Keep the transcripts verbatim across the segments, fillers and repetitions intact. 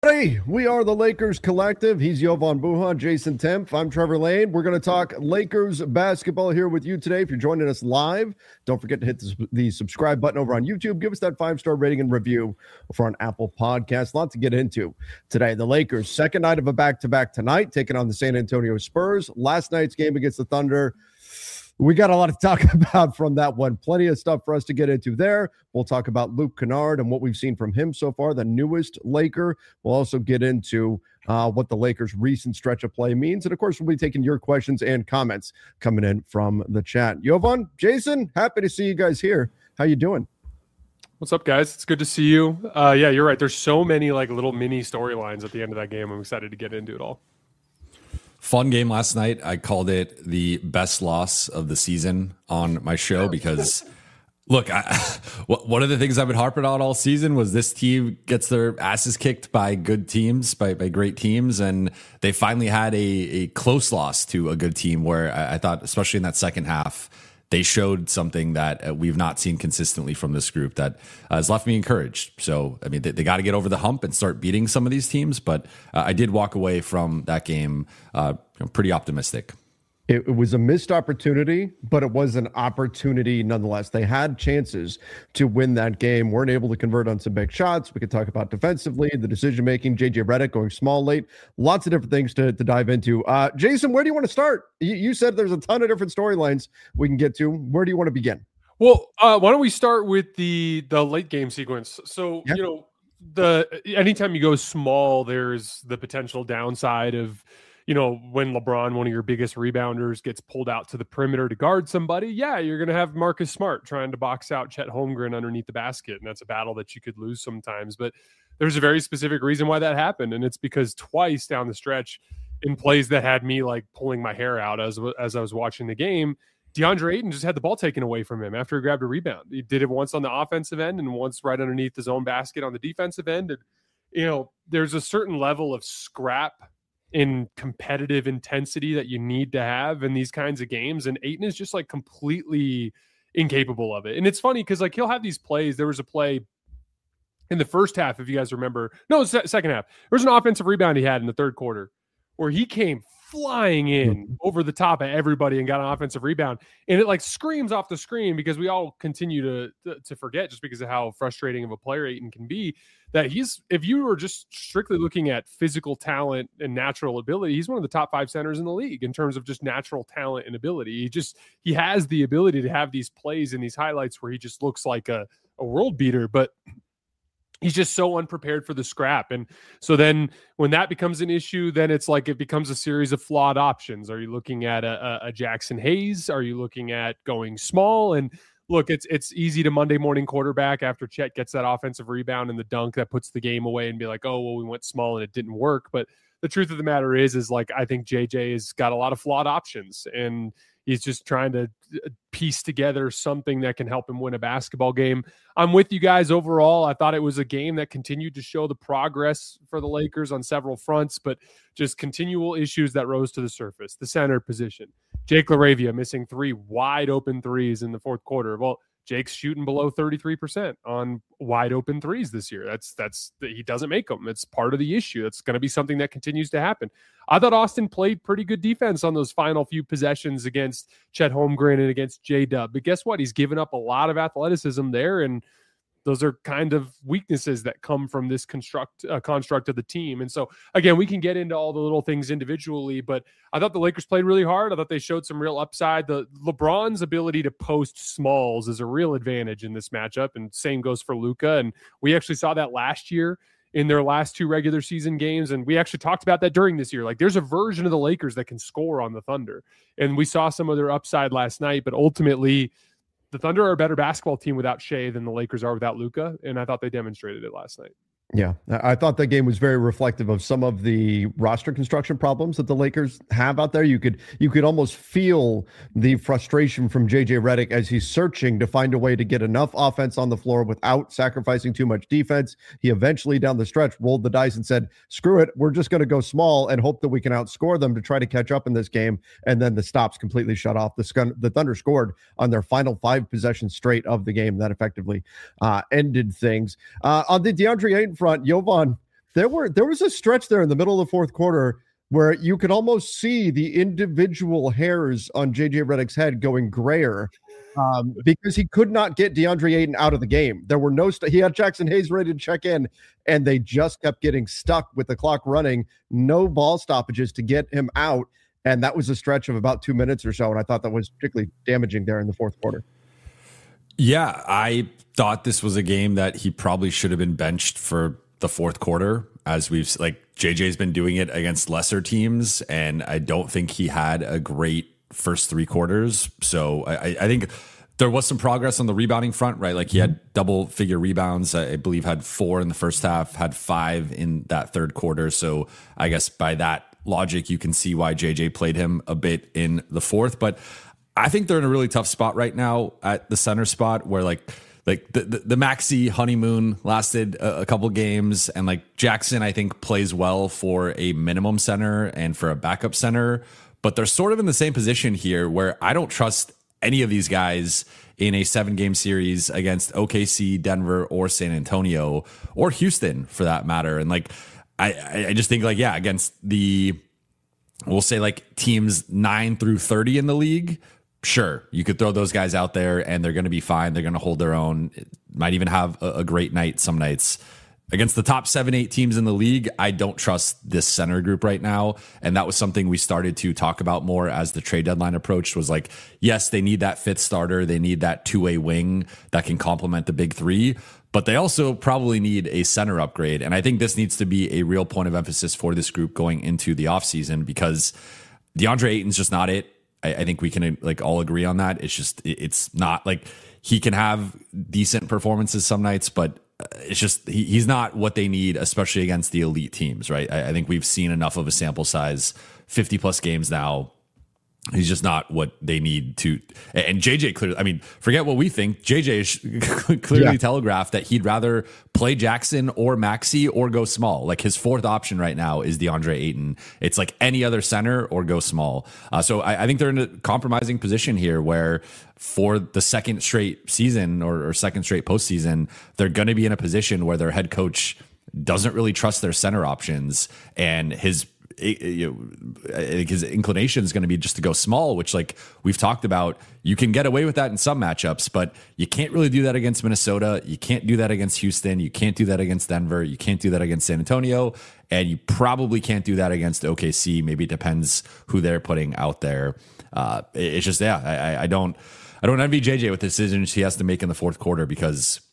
Hey, we are the Lakers Collective. He's Jovan Buha, Jason Tempf. I'm Trevor Lane. We're going to talk Lakers basketball here with you today. If you're joining us live, don't forget to hit the, the subscribe button over on YouTube. Give us that five-star rating and review for an Apple Podcast. A lot to get into today. The Lakers, second night of a back-to-back tonight, taking on the San Antonio Spurs. Last night's game against the Thunder. We got a lot to talk about from that one. Plenty of stuff for us to get into there. We'll talk about Luke Kennard and what we've seen from him so far, the newest Laker. We'll also get into uh, what the Lakers' recent stretch of play means. And, of course, we'll be taking your questions and comments coming in from the chat. Jovan, Jason, happy to see you guys here. How you doing? What's up, guys? It's good to see you. Uh, yeah, you're right. There's so many like little mini storylines at the end of that game. I'm excited to get into it all. Fun game last night. I called it the best loss of the season on my show because, look, I, one of the things I've been harping on all season was this team gets their asses kicked by good teams, by, by great teams, and they finally had a, a close loss to a good team where I, I thought, especially in that second half, they showed something that we've not seen consistently from this group that uh, has left me encouraged. So, I mean, they, they got to get over the hump and start beating some of these teams. But uh, I did walk away from that game uh, pretty optimistic. It, it was a missed opportunity, but it was an opportunity nonetheless. They had chances to win that game, weren't able to convert on some big shots. We could talk about defensively, the decision-making, J J Redick going small late, lots of different things to, to dive into. Uh, Jason, where do you want to start? You, you said there's a ton of different storylines we can get to. Where do you want to begin? Well, uh, why don't we start with the the late game sequence? So, yeah. you know, the anytime you go small, there's the potential downside of, you know, when LeBron, one of your biggest rebounders, gets pulled out to the perimeter to guard somebody, yeah, you're going to have Marcus Smart trying to box out Chet Holmgren underneath the basket, and that's a battle that you could lose sometimes. But there's a very specific reason why that happened, and it's because twice down the stretch in plays that had me, like, pulling my hair out as, as I was watching the game, DeAndre Ayton just had the ball taken away from him after he grabbed a rebound. He did it once on the offensive end and once right underneath his own basket on the defensive end. And, you know, there's a certain level of scrap in competitive intensity that you need to have in these kinds of games. And Ayton is just like completely incapable of it. And it's funny because like he'll have these plays. There was a play in the first half, if you guys remember, no, second half, there was an offensive rebound he had in the third quarter where he came flying in over the top of everybody and got an offensive rebound. And it like screams off the screen because we all continue to, to, to forget just because of how frustrating of a player Ayton can be that he's, if you were just strictly looking at physical talent and natural ability, he's one of the top five centers in the league in terms of just natural talent and ability. He just, he has the ability to have these plays and these highlights where he just looks like a, a world beater, but he's just so unprepared for the scrap. And so then when that becomes an issue, then it's like it becomes a series of flawed options. Are you looking at a, a Jackson Hayes? Are you looking at going small? And look, it's it's easy to Monday morning quarterback after Chet gets that offensive rebound and the dunk that puts the game away and be like, oh, well, we went small and it didn't work. But the truth of the matter is, is like I think J J has got a lot of flawed options. And he's just trying to piece together something that can help him win a basketball game. I'm with you guys overall. I thought it was a game that continued to show the progress for the Lakers on several fronts, but just continual issues that rose to the surface. The center position. Jake LaRavia missing three wide open threes in the fourth quarter. Well, Jake's shooting below thirty-three percent on wide open threes this year. That's that's he doesn't make them. It's part of the issue. That's going to be something that continues to happen. I thought Austin played pretty good defense on those final few possessions against Chet Holmgren and against J-Dub. But guess what? He's given up a lot of athleticism there, and those are kind of weaknesses that come from this construct uh, construct of the team. And so, again, we can get into all the little things individually, but I thought the Lakers played really hard. I thought they showed some real upside. The LeBron's ability to post smalls is a real advantage in this matchup, and same goes for Luka. And we actually saw that last year in their last two regular season games, and we actually talked about that during this year. Like, there's a version of the Lakers that can score on the Thunder, and we saw some of their upside last night, but ultimately the Thunder are a better basketball team without Shea than the Lakers are without Luka, and I thought they demonstrated it last night. Yeah, I thought that game was very reflective of some of the roster construction problems that the Lakers have out there. You could you could almost feel the frustration from J J Redick as he's searching to find a way to get enough offense on the floor without sacrificing too much defense. He eventually, down the stretch, rolled the dice and said, screw it, we're just going to go small and hope that we can outscore them to try to catch up in this game. And then the stops completely shut off. The, Scun- the Thunder scored on their final five possessions straight of the game. That effectively uh, ended things. Uh, on the DeAndre Ayton front, Jovan, there were there was a stretch there in the middle of the fourth quarter where you could almost see the individual hairs on J J Redick's head going grayer um, because he could not get DeAndre Ayton out of the game. There were no st- he had Jackson Hayes ready to check in, and they just kept getting stuck with the clock running, no ball stoppages to get him out. And that was a stretch of about two minutes or so. And I thought that was particularly damaging there in the fourth quarter. Yeah, I thought this was a game that he probably should have been benched for the fourth quarter, as we've like J J's been doing it against lesser teams. And I don't think he had a great first three quarters. So I, I think there was some progress on the rebounding front, right? Like he had double figure rebounds. I believe had four in the first half, had five in that third quarter. So I guess by that logic, you can see why J J played him a bit in the fourth. But I think they're in a really tough spot right now at the center spot where like like the, the, the Maxey honeymoon lasted a, a couple games, and like Jackson, I think plays well for a minimum center and for a backup center, but they're sort of in the same position here where I don't trust any of these guys in a seven game series against O K C, Denver, or San Antonio, or Houston for that matter. And like, I, I just think like, yeah, against the, we'll say like teams nine through thirty in the league, sure, you could throw those guys out there and they're going to be fine. They're going to hold their own. It might even have a, a great night some nights. Against the top seven, eight teams in the league, I don't trust this center group right now. And that was something we started to talk about more as the trade deadline approached, was like, yes, they need that fifth starter. They need that two-way wing that can complement the big three, but they also probably need a center upgrade. And I think this needs to be a real point of emphasis for this group going into the offseason, because DeAndre Ayton's just not it. I, I think we can like all agree on that. It's just, it's not like he can have decent performances some nights, but it's just he, he's not what they need, especially against the elite teams, right? I, I think we've seen enough of a sample size, fifty plus games now. He's just not what they need to. And J J clearly, I mean, forget what we think. J J clearly yeah. telegraphed that he'd rather play Jackson or Maxey or go small. Like his fourth option right now is DeAndre Ayton. It's like any other center or go small. Uh, so I, I think they're in a compromising position here where for the second straight season or, or second straight postseason, they're going to be in a position where their head coach doesn't really trust their center options, and his You know, I think his inclination is going to be just to go small, which, like we've talked about, you can get away with that in some matchups, but you can't really do that against Minnesota. You can't do that against Houston. You can't do that against Denver. You can't do that against San Antonio, and you probably can't do that against O K C. Maybe it depends who they're putting out there. Uh, it's just, yeah, I, I don't, I don't envy J J with the decisions he has to make in the fourth quarter, because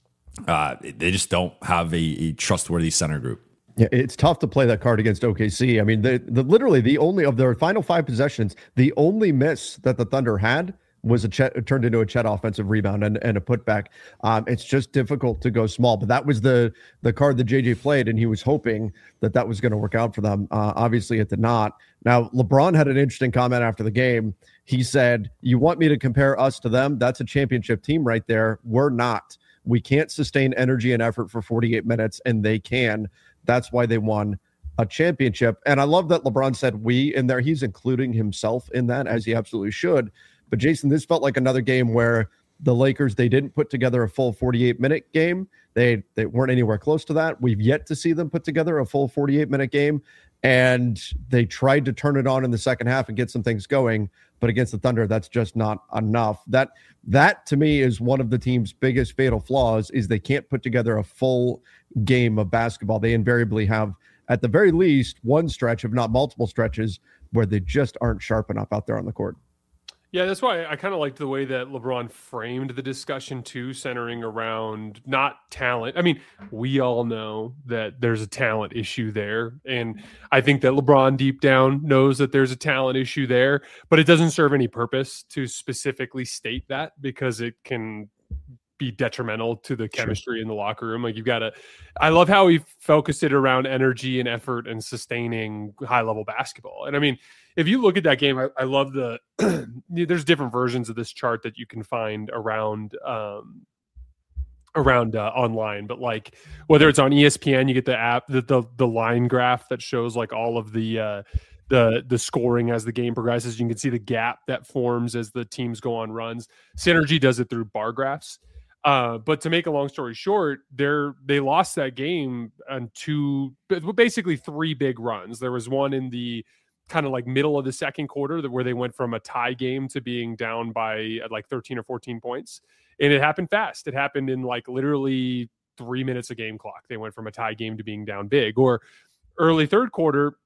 uh, they just don't have a, a trustworthy center group. Yeah, it's tough to play that card against O K C. I mean, the, the literally the only of their final five possessions, the only miss that the Thunder had was a Chet, turned into a Chet offensive rebound and, and a putback. Um, it's just difficult to go small, but that was the the card that J J played, and he was hoping that that was going to work out for them. Uh, obviously, it did not. Now, LeBron had an interesting comment after the game. He said, "You want me to compare us to them? That's a championship team right there. We're not. We can't sustain energy and effort for forty-eight minutes, and they can. That's why they won a championship." And I love that LeBron said we in there. He's including himself in that, as he absolutely should. But Jason, this felt like another game where the Lakers, they didn't put together a full forty-eight minute game. They they weren't anywhere close to that. We've yet to see them put together a full forty-eight minute game. And they tried to turn it on in the second half and get some things going. But against the Thunder, that's just not enough. That that to me is one of the team's biggest fatal flaws, is they can't put together a full game of basketball. They invariably have, at the very least, one stretch, if not multiple stretches, where they just aren't sharp enough out there on the court. Yeah, that's why I kind of liked the way that LeBron framed the discussion too, centering around not talent. I mean, we all know that there's a talent issue there. And I think that LeBron deep down knows that there's a talent issue there, but it doesn't serve any purpose to specifically state that, because it can be detrimental to the chemistry sure. in the locker room. Like you've got to, I love how he focused it around energy and effort and sustaining high level basketball. And I mean, if you look at that game, I, I love the, there's different versions of this chart that you can find around, um, around uh, online, but like whether it's on E S P N, you get the app, the, the, the line graph that shows like all of the, uh, the the scoring as the game progresses. You can see the gap that forms as the teams go on runs. Synergy does it through bar graphs. Uh, but to make a long story short, they're they lost that game on two, basically three big runs. There was one in the kind of like middle of the second quarter where they went from a tie game to being down by like thirteen or fourteen points. And it happened fast. It happened in like literally three minutes of game clock. They went from a tie game to being down big. Or early third quarter,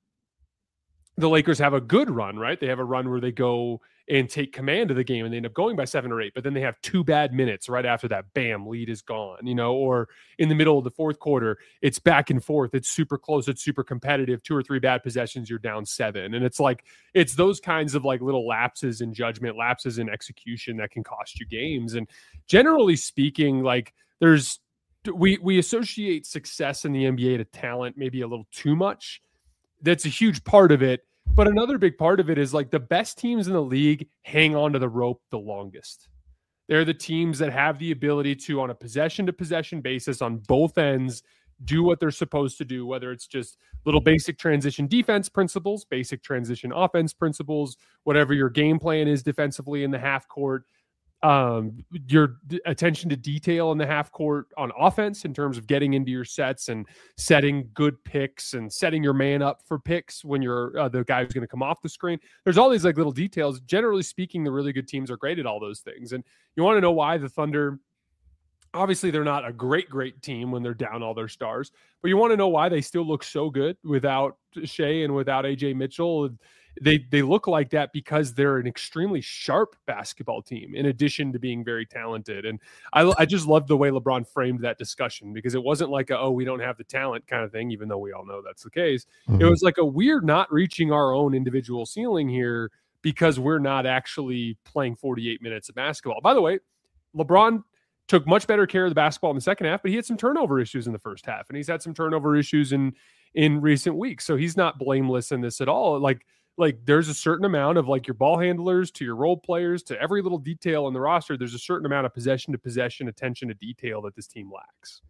the Lakers have a good run, right? They have a run where they go and take command of the game and they end up going by seven or eight, but then they have two bad minutes right after that. Bam, lead is gone, you know, or in the middle of the fourth quarter, it's back and forth. It's super close. It's super competitive. Two or three bad possessions, you're down seven. And it's like, it's those kinds of like little lapses in judgment, lapses in execution that can cost you games. And generally speaking, like there's, we, we associate success in the N B A to talent, maybe a little too much. That's a huge part of it. But another big part of it is like the best teams in the league hang on to the rope the longest. They're the teams that have the ability to, on a possession to possession basis on both ends, do what they're supposed to do, whether it's just little basic transition defense principles, basic transition offense principles, whatever your game plan is defensively in the half court. Um, your d- attention to detail in the half court on offense in terms of getting into your sets and setting good picks and setting your man up for picks when you're uh, the guy who's going to come off the screen. There's all these like little details. Generally speaking, the really good teams are great at all those things. And you want to know why the Thunder, obviously they're not a great, great team when they're down all their stars, but you want to know why they still look so good without Shea and without A J Mitchell. They they look like that because they're an extremely sharp basketball team in addition to being very talented. And I, I just loved the way LeBron framed that discussion because it wasn't like a, oh, we don't have the talent kind of thing, even though we all know that's the case. Mm-hmm. It was like a we're not reaching our own individual ceiling here because we're not actually playing forty-eight minutes of basketball. By the way, LeBron took much better care of the basketball in the second half, but he had some turnover issues in the first half, and he's had some turnover issues in in recent weeks. So he's not blameless in this at all. Like, Like there's a certain amount of like your ball handlers to your role players to every little detail in the roster. There's a certain amount of possession to possession, attention to detail that this team lacks.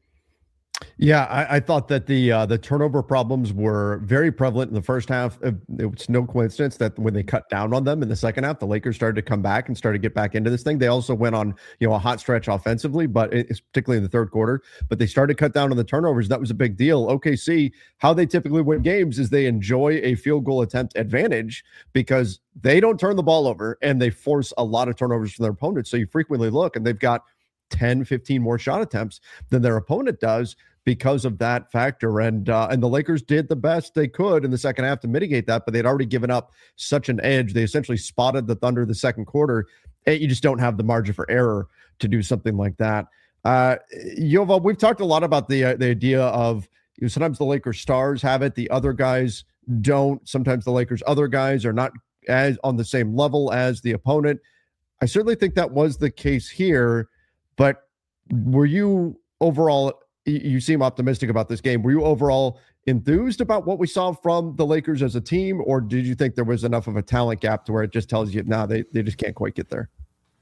Yeah, I, I thought that the uh, the turnover problems were very prevalent in the first half. It, it was no coincidence that when they cut down on them in the second half, the Lakers started to come back and started to get back into this thing. They also went on, you know, a hot stretch offensively, but it's particularly in the third quarter. But they started to cut down on the turnovers. That was a big deal. O K C, how they typically win games is they enjoy a field goal attempt advantage because they don't turn the ball over and they force a lot of turnovers from their opponents. So you frequently look and they've got ten, fifteen more shot attempts than their opponent does because of that factor. And uh, and the Lakers did the best they could in the second half to mitigate that, but they'd already given up such an edge. They essentially spotted the Thunder the second quarter. You just don't have the margin for error to do something like that. Uh, Yoval, we've talked a lot about the, uh, the idea of, you know, sometimes the Lakers stars have it, the other guys don't. Sometimes the Lakers other guys are not as on the same level as the opponent. I certainly think that was the case here, but were you overall, you seem optimistic about this game. Were you overall enthused about what we saw from the Lakers as a team, or did you think there was enough of a talent gap to where it just tells you, now nah, they, they just can't quite get there?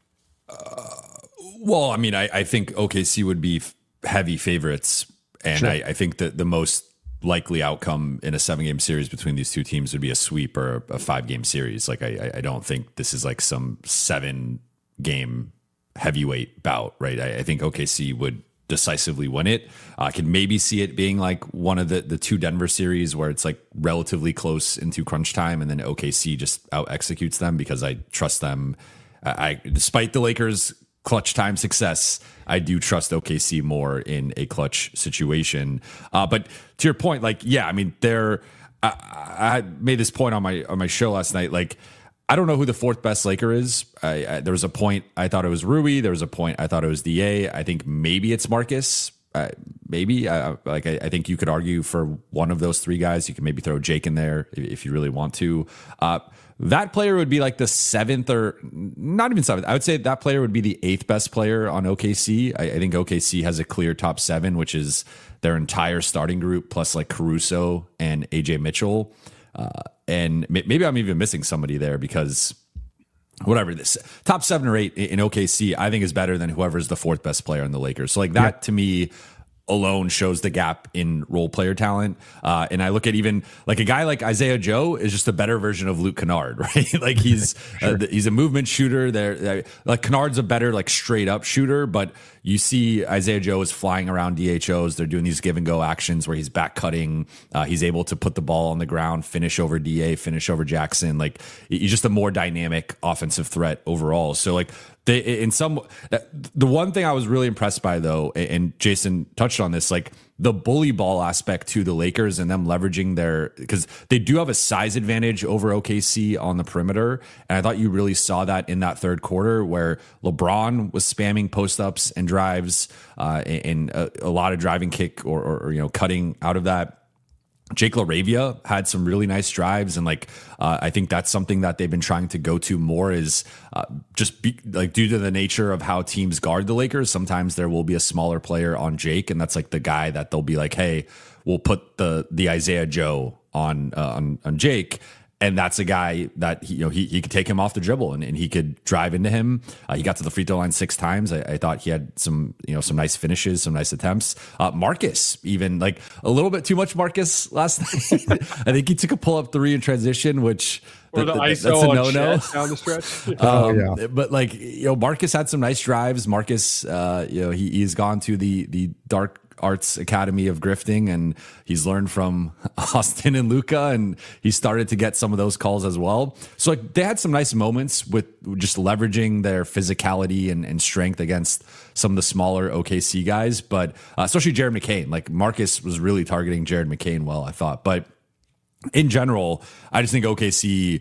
Uh, well, I mean, I, I think O K C would be f- heavy favorites, and sure. I, I think that the most likely outcome in a seven-game series between these two teams would be a sweep or a five-game series. Like, I, I don't think this is like some seven-game heavyweight bout, right? I, I think O K C would decisively win it. I uh, could maybe see it being like one of the the two Denver series where it's like relatively close into crunch time, and then O K C just out executes them because I trust them. I, despite the Lakers' clutch time success, I do trust O K C more in a clutch situation. Uh, but to your point, like, yeah, I mean, they're. I, I made this point on my on my show last night. Like, I don't know who the fourth best Laker is. I, I, there was a point I thought it was Rui. There was a point I thought it was D A. I think maybe it's Marcus. Uh, maybe uh, like I, I think you could argue for one of those three guys. You can maybe throw Jake in there if, if you really want to. Uh, that player would be like the seventh or not even seventh. I would say that player would be the eighth best player on O K C. I, I think O K C has a clear top seven, which is their entire starting group plus like Caruso and A J Mitchell. Uh, and maybe I'm even missing somebody there because whatever, this top seven or eight in O K C, I think is better than whoever's the fourth best player in the Lakers. So like that yeah. to me alone shows the gap in role player talent. Uh, and I look at even like a guy like Isaiah Joe is just a better version of Luke Kennard, right? Like he's sure. uh, he's a movement shooter. There, like Kennard's a better like straight up shooter, but you see Isaiah Joe is flying around D H Os. They're doing these give and go actions where he's back cutting. Uh, he's able to put the ball on the ground, finish over D A, finish over Jackson. Like he's just a more dynamic offensive threat overall. So like they, in some, the one thing I was really impressed by though, and Jason touched on this, like the bully ball aspect to the Lakers and them leveraging their, because they do have a size advantage over O K C on the perimeter. And I thought you really saw that in that third quarter where LeBron was spamming post ups and drives uh, and a, a lot of driving kick or, or, or, you know, cutting out of that. Jake LaRavia had some really nice drives, and like uh, I think that's something that they've been trying to go to more is uh, just be, like due to the nature of how teams guard the Lakers. Sometimes there will be a smaller player on Jake, and that's like the guy that they'll be like, "Hey, we'll put the the Isaiah Joe on uh, on on Jake." And that's a guy that he, you know he he could take him off the dribble and, and he could drive into him. Uh, he got to the free throw line six times. I, I thought he had some you know some nice finishes, some nice attempts. Uh, Marcus even like a little bit too much Marcus last night. I think he took a pull up three in transition, which or the, the I S O that's a no no down the stretch. um, oh, yeah. But like you know Marcus had some nice drives. Marcus, uh, you know he he's gone to the the dark Arts Academy of grifting, and he's learned from Austin and Luka, and he started to get some of those calls as well. So like they had some nice moments with just leveraging their physicality and, and strength against some of the smaller O K C guys, but uh, especially Jared McCain. Like Marcus was really targeting Jared McCain well, I thought. But in general, I just think O K C,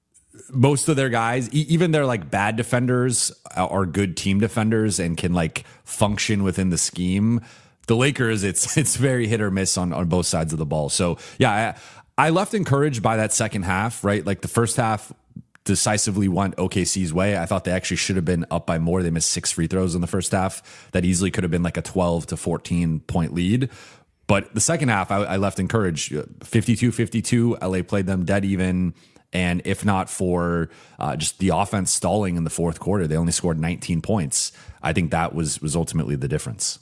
most of their guys, e- even their like bad defenders are good team defenders and can like function within the scheme. The Lakers, it's it's very hit or miss on, on both sides of the ball. So yeah, I, I left encouraged by that second half, right? Like the first half decisively went O K C's way. I thought they actually should have been up by more. They missed six free throws in the first half. That easily could have been like a twelve to fourteen point lead. But the second half, I, I left encouraged. fifty-two fifty-two, L A played them dead even. And if not for uh, just the offense stalling in the fourth quarter, they only scored nineteen points. I think that was was ultimately the difference.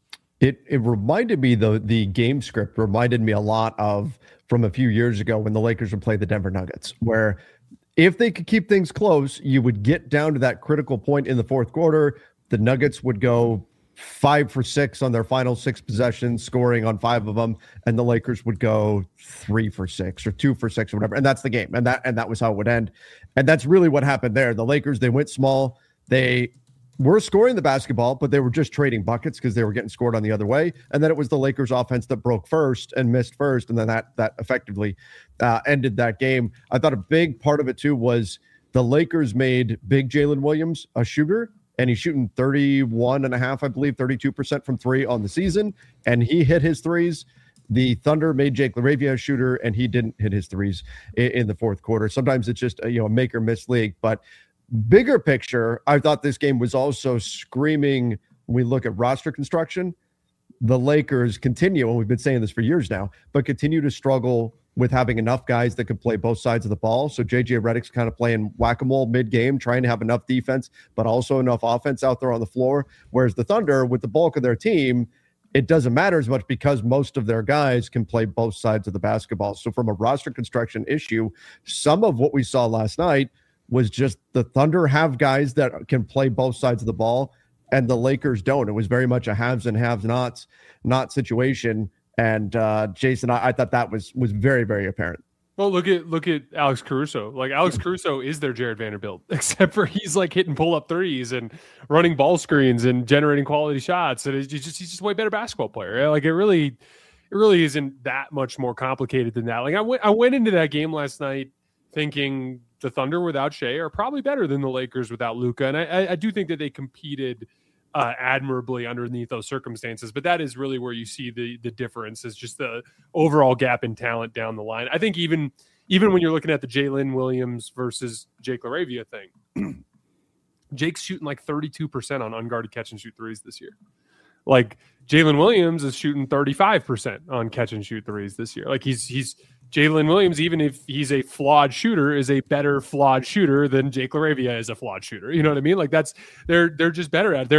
It it reminded me, the the game script reminded me a lot of from a few years ago when the Lakers would play the Denver Nuggets, where if they could keep things close, you would get down to that critical point in the fourth quarter. The Nuggets would go five for six on their final six possessions, scoring on five of them, and the Lakers would go three for six or two for six or whatever. And that's the game. And that and that was how it would end. And that's really what happened there. The Lakers, they went small. They were scoring the basketball, but they were just trading buckets because they were getting scored on the other way. And then it was the Lakers offense that broke first and missed first. And then that that effectively uh, ended that game. I thought a big part of it too was the Lakers made big Jalen Williams a shooter, and he's shooting thirty-one and a half, I believe, thirty-two percent from three on the season. And he hit his threes. The Thunder made Jake LaRavia a shooter, and he didn't hit his threes in, in the fourth quarter. Sometimes it's just a, you know, a make or miss league, but bigger picture, I thought this game was also screaming when we look at roster construction. The Lakers continue, and we've been saying this for years now, but continue to struggle with having enough guys that can play both sides of the ball. So J J Redick's kind of playing whack-a-mole mid-game, trying to have enough defense, but also enough offense out there on the floor. Whereas the Thunder, with the bulk of their team, it doesn't matter as much because most of their guys can play both sides of the basketball. So from a roster construction issue, some of what we saw last night was just the Thunder have guys that can play both sides of the ball, and the Lakers don't. It was very much a haves and have nots not situation. And uh, Jason, I, I thought that was was very, very apparent. Well, look at look at Alex Caruso. Like Alex Caruso is their Jared Vanderbilt, except for he's like hitting pull up threes and running ball screens and generating quality shots. And it's just he's just a way better basketball player. Like it really, it really isn't that much more complicated than that. Like I went I went into that game last night thinking the Thunder without Shea are probably better than the Lakers without Luka. And I, I do think that they competed uh, admirably underneath those circumstances. But that is really where you see the the difference, is just the overall gap in talent down the line. I think even even when you're looking at the Jalen Williams versus Jake LaRavia thing, Jake's shooting like thirty-two percent on unguarded catch and shoot threes this year. Like Jalen Williams is shooting thirty-five percent on catch and shoot threes this year. Like he's he's Jalen Williams, even if he's a flawed shooter, is a better flawed shooter than Jake LaRavia is a flawed shooter. You know what I mean? Like that's they're they're just better at it. They're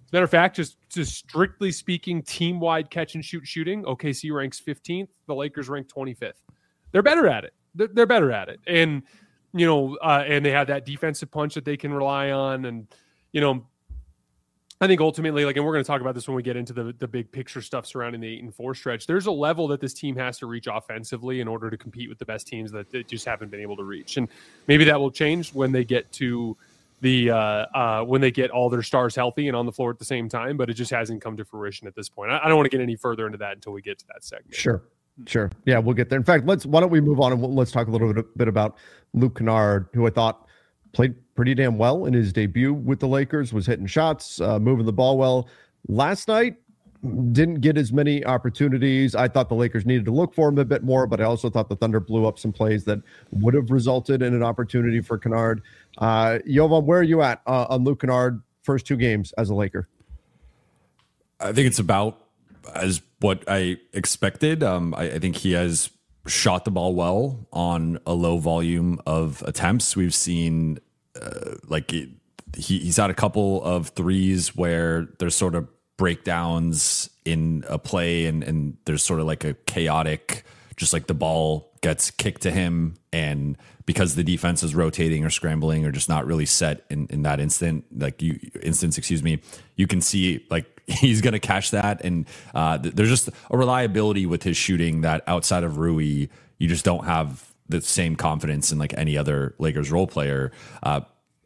As a matter of fact, just, just strictly speaking, team-wide catch and shoot shooting, O K C ranks fifteenth. The Lakers rank twenty-fifth. They're better at it. They're, they're better at it. And, you know, uh, and they have that defensive punch that they can rely on. And, you know, I think ultimately, like, and we're going to talk about this when we get into the, the big picture stuff surrounding the eight and four stretch. There's a level that this team has to reach offensively in order to compete with the best teams that they just haven't been able to reach. And maybe that will change when they get to the, uh, uh, when they get all their stars healthy and on the floor at the same time, but it just hasn't come to fruition at this point. I, I don't want to get any further into that until we get to that segment. Sure. Sure. Yeah, we'll get there. In fact, let's, why don't we move on and we'll, let's talk a little bit, bit about Luke Kennard, who I thought played pretty damn well in his debut with the Lakers, was hitting shots, uh, moving the ball well. Last night, didn't get as many opportunities. I thought the Lakers needed to look for him a bit more, but I also thought the Thunder blew up some plays that would have resulted in an opportunity for Kennard. Uh, Jovan, where are you at uh, on Luke Kennard first two games as a Laker? I think it's about as what I expected. Um, I, I think he has shot the ball well on a low volume of attempts. We've seen uh, like it, he, he's had a couple of threes where there's sort of breakdowns in a play and, and there's sort of like a chaotic, just like the ball gets kicked to him. And because the defense is rotating or scrambling or just not really set in, in that instant, like you instance, excuse me, you can see like he's going to catch that. And uh, th- there's just a reliability with his shooting that outside of Rui, you just don't have the same confidence in like any other Lakers role player. Uh,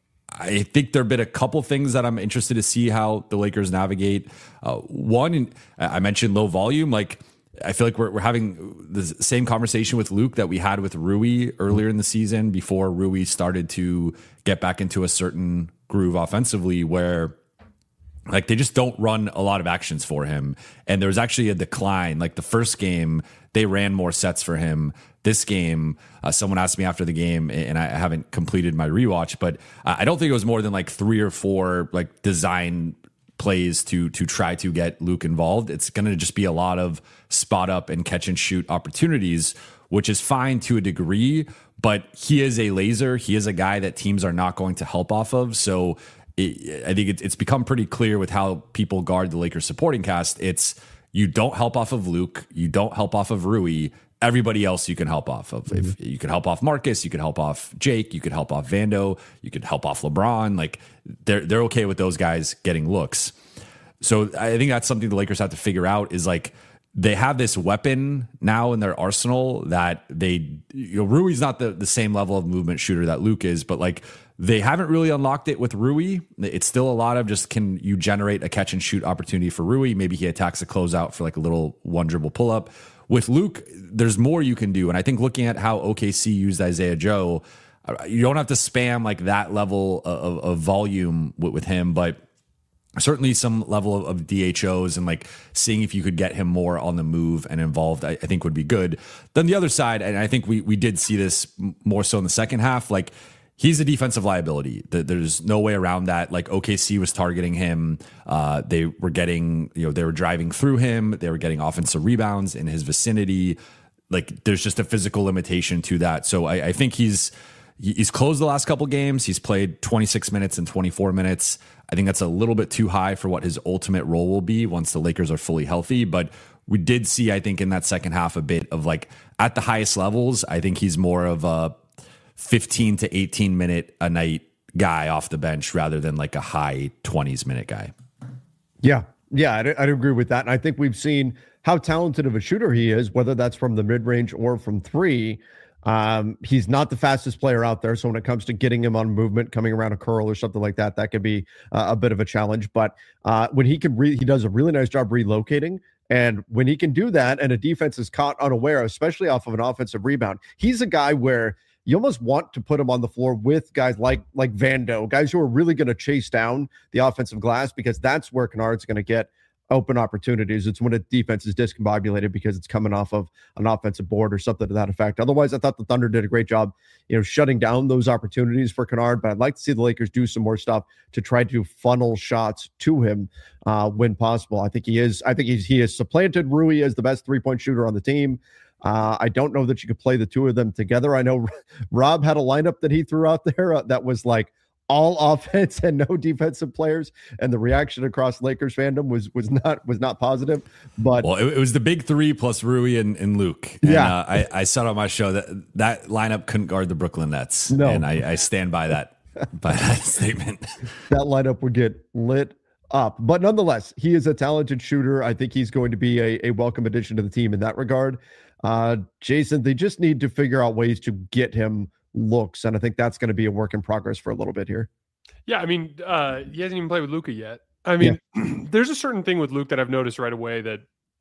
I think there have been a couple things that I'm interested to see how the Lakers navigate. Uh, one, I mentioned low volume. Like, I feel like we're we're having the same conversation with Luke that we had with Rui earlier in the season before Rui started to get back into a certain groove offensively where like they just don't run a lot of actions for him. And there was actually a decline. Like the first game, they ran more sets for him. This game, uh, someone asked me after the game, and I haven't completed my rewatch, but I don't think it was more than like three or four like design plays to to try to get Luke involved. It's going to just be a lot of spot up and catch and shoot opportunities, which is fine to a degree, but he is a laser. He is a guy that teams are not going to help off of. So it, I think it, it's become pretty clear with how people guard the Lakers supporting cast. It's you don't help off of Luke. You don't help off of Rui. Everybody else you can help off of. Mm-hmm. If you can help off Marcus, you can help off Jake, you could help off Vando, you could help off LeBron. Like they're they're okay with those guys getting looks. So I think that's something the Lakers have to figure out is like they have this weapon now in their arsenal that they, you know, Rui's not the, the same level of movement shooter that Luke is, but like they haven't really unlocked it with Rui. It's still a lot of just, can you generate a catch and shoot opportunity for Rui? Maybe he attacks a closeout for like a little one dribble pull up. With Luke, there's more you can do. And I think looking at how O K C used Isaiah Joe, you don't have to spam like that level of, of volume with, with him, but certainly some level of, of D H Os and like seeing if you could get him more on the move and involved, I, I think would be good. Then the other side, and I think we we did see this more so in the second half, like he's a defensive liability. There's no way around that. Like O K C was targeting him. Uh, they were getting, you know, they were driving through him. They were getting offensive rebounds in his vicinity. Like there's just a physical limitation to that. So I, I think he's, he's closed the last couple games. He's played twenty-six minutes and twenty-four minutes. I think that's a little bit too high for what his ultimate role will be once the Lakers are fully healthy. But we did see, I think in that second half, a bit of like at the highest levels, I think he's more of a fifteen to eighteen minute a night guy off the bench rather than like a high twenties minute guy. Yeah. Yeah. I'd, I'd agree with that. And I think we've seen how talented of a shooter he is, whether that's from the mid range or from three. Um, he's not the fastest player out there. So when it comes to getting him on movement, coming around a curl or something like that, that could be uh, a bit of a challenge. But uh, when he can, re- he does a really nice job relocating. And when he can do that and a defense is caught unaware, especially off of an offensive rebound, he's a guy where you almost want to put him on the floor with guys like like Vando, guys who are really going to chase down the offensive glass, because that's where Kennard's going to get open opportunities. It's when a defense is discombobulated because it's coming off of an offensive board or something to that effect. Otherwise, I thought the Thunder did a great job, you know, shutting down those opportunities for Kennard, but I'd like to see the Lakers do some more stuff to try to funnel shots to him uh, when possible. I think he is, I think he's, he has supplanted Rui as the best three-point shooter on the team. Uh, I don't know that you could play the two of them together. I know Rob had a lineup that he threw out there uh, that was like all offense and no defensive players, and the reaction across Lakers fandom was was not was not positive. But well, it, it was the big three plus Rui and, and Luke. And, yeah, uh, I, I said on my show that that lineup couldn't guard the Brooklyn Nets, no. and I, I stand by that by that statement. That lineup would get lit up, but nonetheless, he is a talented shooter. I think he's going to be a, a welcome addition to the team in that regard. Uh, Jason, they just need to figure out ways to get him looks, and I think that's going to be a work in progress for a little bit here. Yeah, I mean, uh, he hasn't even played with Luka yet. I mean, yeah. There's a certain thing with Luke that I've noticed right away that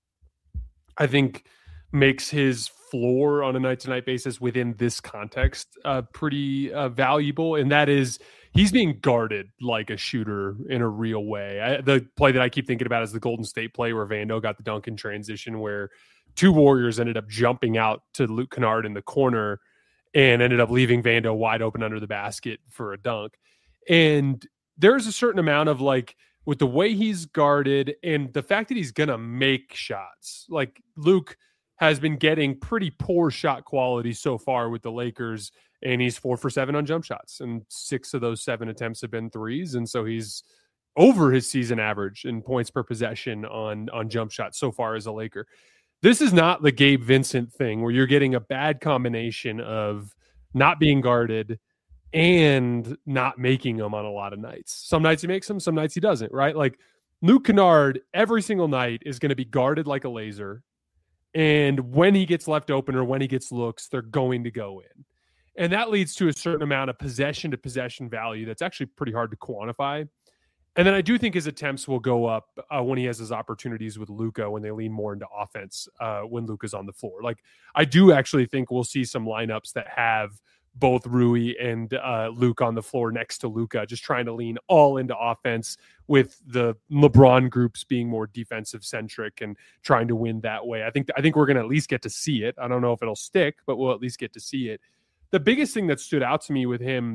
I think makes his floor on a night-to-night basis within this context uh, pretty uh, valuable, and that is he's being guarded like a shooter in a real way. I, the play that I keep thinking about is the Golden State play where Vando got the dunk in transition, where two Warriors ended up jumping out to Luke Kennard in the corner and ended up leaving Vando wide open under the basket for a dunk. And there's a certain amount of like, with the way he's guarded and the fact that he's going to make shots, like Luke has been getting pretty poor shot quality so far with the Lakers, and he's four for seven on jump shots, and six of those seven attempts have been threes. And so he's over his season average in points per possession on, on jump shots so far as a Laker. This is not the Gabe Vincent thing where you're getting a bad combination of not being guarded and not making them on a lot of nights. Some nights he makes them, some nights he doesn't, right? Like Luke Kennard every single night is going to be guarded like a laser. And when he gets left open or when he gets looks, they're going to go in. And that leads to a certain amount of possession to possession value that's actually pretty hard to quantify. And then I do think his attempts will go up uh, when he has his opportunities with Luka, when they lean more into offense uh, when Luka's on the floor. Like I do actually think we'll see some lineups that have both Rui and uh, Luke on the floor next to Luka, just trying to lean all into offense, with the LeBron groups being more defensive centric and trying to win that way. I think I think we're going to at least get to see it. I don't know if it'll stick, but we'll at least get to see it. The biggest thing that stood out to me with him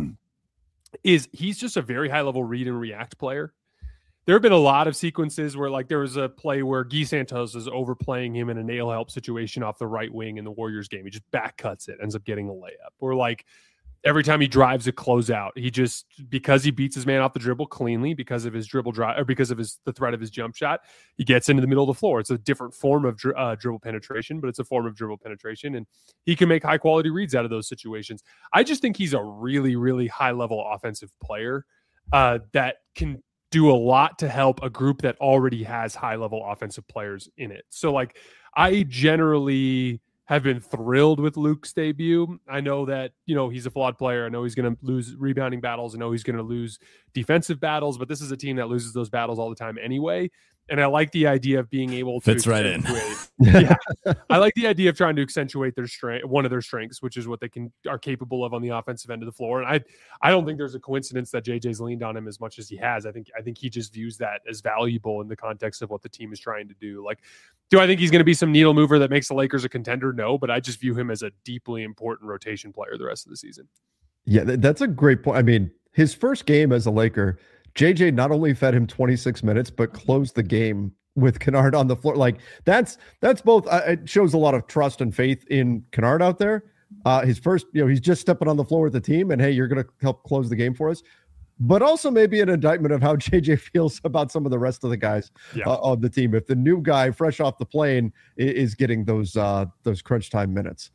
is he's just a very high level read and react player. There have been a lot of sequences where, like, there was a play where Guy Santos is overplaying him in a nail help situation off the right wing in the Warriors game. He just back cuts it, ends up getting a layup. Or like every time he drives a closeout, he just, because he beats his man off the dribble cleanly, because of his dribble drive, or because of his the threat of his jump shot, he gets into the middle of the floor. It's a different form of uh, dribble penetration, but it's a form of dribble penetration, and he can make high quality reads out of those situations. I just think he's a really, really high level offensive player uh, that can do a lot to help a group that already has high level offensive players in it. So like, I generally have been thrilled with Luke's debut. I know that, you know, he's a flawed player. I know he's going to lose rebounding battles. I know he's going to lose defensive battles, but this is a team that loses those battles all the time anyway. And I like the idea of being able to fits right in. Yeah, I like the idea of trying to accentuate their strength, one of their strengths, which is what they can are capable of on the offensive end of the floor. And I, I don't think there's a coincidence that J J's leaned on him as much as he has. I think, I think he just views that as valuable in the context of what the team is trying to do. Like, do I think he's going to be some needle mover that makes the Lakers a contender? No, but I just view him as a deeply important rotation player the rest of the season. Yeah, that's a great point. I mean, his first game as a Laker, J J not only fed him twenty-six minutes, but closed the game with Kennard on the floor. Like that's, that's both, uh, it shows a lot of trust and faith in Kennard out there. Uh, his first, you know, he's just stepping on the floor with the team and, hey, you're going to help close the game for us. But also maybe an indictment of how J J feels about some of the rest of the guys yeah. uh, on the team. If the new guy fresh off the plane is, is getting those, uh, those crunch time minutes.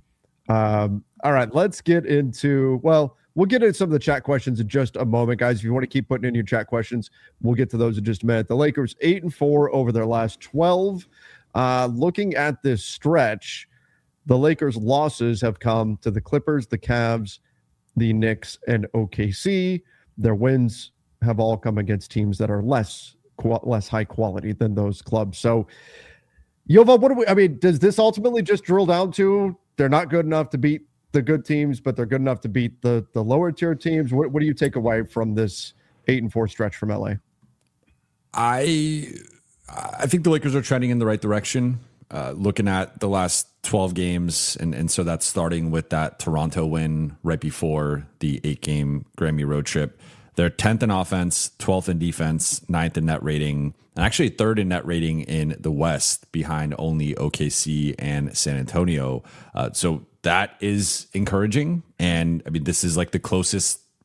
Um, all right, let's get into, well, we'll get into some of the chat questions in just a moment, guys. If you want to keep putting in your chat questions, we'll get to those in just a minute. The Lakers eight and four over their last twelve. Uh, looking at this stretch, the Lakers' losses have come to the Clippers, the Cavs, the Knicks, and O K C. Their wins have all come against teams that are less less high quality than those clubs. So, Yoval, what do we? I mean, does this ultimately just drill down to they're not good enough to beat the good teams, but they're good enough to beat the the lower tier teams? What, what do you take away from this eight and four stretch from L A? I I think the Lakers are trending in the right direction. Uh, looking at the last twelve games, and, and so that's starting with that Toronto win right before the eight-game Grammy road trip. They're tenth in offense, twelfth in defense, ninth in net rating, and actually third in net rating in the West, behind only O K C and San Antonio. Uh, so that is encouraging. And I mean, this is like the closest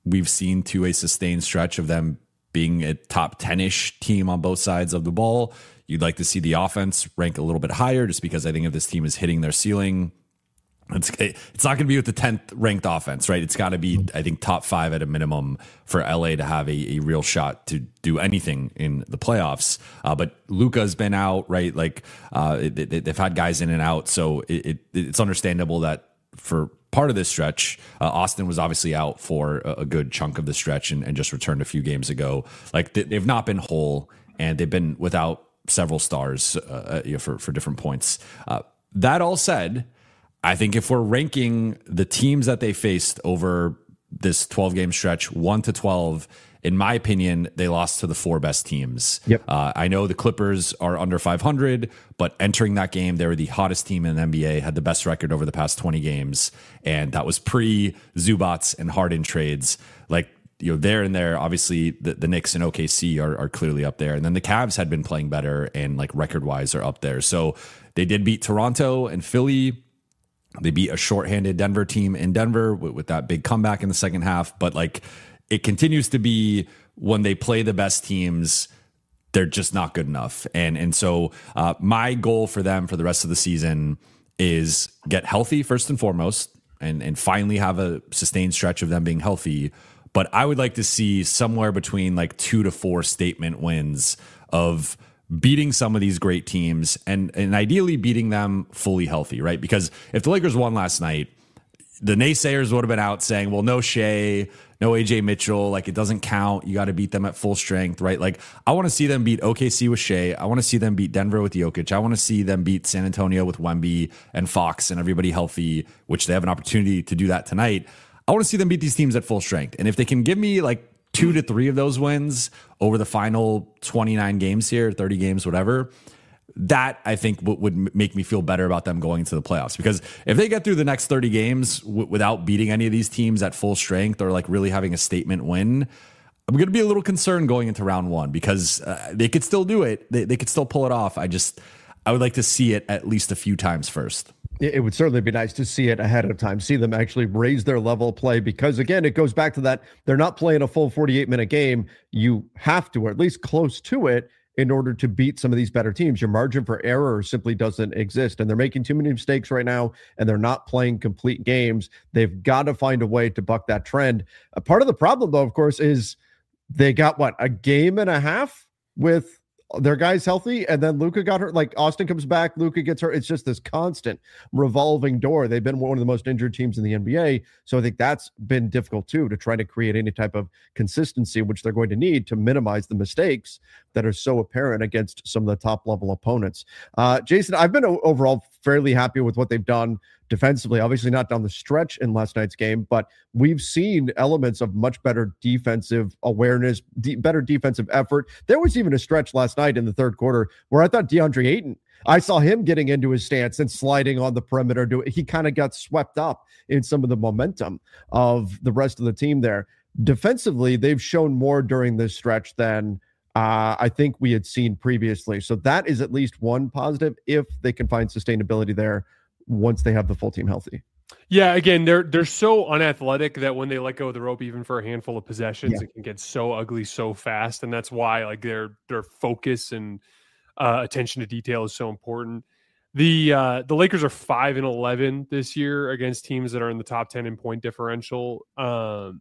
we've seen to a sustained stretch of them being a top ten-ish team on both sides of the ball. You'd like to see the offense rank a little bit higher, just because I think if this team is hitting their ceiling, it's it's not going to be with the tenth ranked offense, right? It's got to be, I think, top five at a minimum for L A to have a, a real shot to do anything in the playoffs. Uh, but Luka's been out, right? Like uh, it, it, they've had guys in and out, so it, it, it's understandable that for part of this stretch, uh, Austin was obviously out for a, a good chunk of the stretch and, and just returned a few games ago. Like they, they've not been whole, and they've been without several stars uh, you know, for for different points. Uh, that all said, I think if we're ranking the teams that they faced over this twelve game stretch, one to twelve, in my opinion, they lost to the four best teams. Yep. Uh, I know the Clippers are under five hundred, but entering that game, they were the hottest team in the N B A, had the best record over the past twenty games. And that was pre Zubats and Harden trades. Like, you know, there and there, obviously the, the Knicks and O K C are, are clearly up there. And then the Cavs had been playing better and like record wise are up there. So they did beat Toronto and Philly. They beat a shorthanded Denver team in Denver with, with that big comeback in the second half. But like, it continues to be when they play the best teams, they're just not good enough. And and so uh, my goal for them for the rest of the season is get healthy first and foremost, and and finally have a sustained stretch of them being healthy. But I would like to see somewhere between like two to four statement wins of beating some of these great teams and, and ideally beating them fully healthy, right? Because if the Lakers won last night, the naysayers would have been out saying, well, no Shea, no A J Mitchell, like it doesn't count. You got to beat them at full strength, right? Like I want to see them beat O K C with Shea. I want to see them beat Denver with Jokic. I want to see them beat San Antonio with Wemby and Fox and everybody healthy, which they have an opportunity to do that tonight. I want to see them beat these teams at full strength. And if they can give me like two to three of those wins over the final twenty-nine games here, thirty games, whatever, that I think w- would make me feel better about them going to the playoffs. Because if they get through the next thirty games w- without beating any of these teams at full strength or like really having a statement win, I'm going to be a little concerned going into round one, because uh, they could still do it. They, they could still pull it off. I just, I would like to see it at least a few times first. It would certainly be nice to see it ahead of time, see them actually raise their level of play, because again, it goes back to that. They're not playing a full forty-eight minute game. You have to, or at least close to it, in order to beat some of these better teams. Your margin for error simply doesn't exist, and they're making too many mistakes right now, and they're not playing complete games. They've got to find a way to buck that trend. A part of the problem, though, of course, is they got what, a game and a half with their guys healthy, and then Luka got hurt. Like Austin comes back, Luka gets hurt. It's just this constant revolving door. They've been one of the most injured teams in the N B A, so I think that's been difficult too, to try to create any type of consistency, which they're going to need to minimize the mistakes that are so apparent against some of the top level opponents. Uh, Jason, I've been overall fairly happy with what they've done defensively. Obviously not down the stretch in last night's game, but we've seen elements of much better defensive awareness, de- better defensive effort. There was even a stretch last night in the third quarter where I thought DeAndre Ayton, I saw him getting into his stance and sliding on the perimeter. Do He kind of got swept up in some of the momentum of the rest of the team there. Defensively, they've shown more during this stretch than Uh, I think we had seen previously. So that is at least one positive if they can find sustainability there once they have the full team healthy. Yeah, again, they're they're so unathletic that when they let go of the rope, even for a handful of possessions, Yeah. it can get so ugly so fast, and that's why like their their focus and uh, attention to detail is so important. The uh, the Lakers are five and eleven this year against teams that are in the top ten in point differential. Um,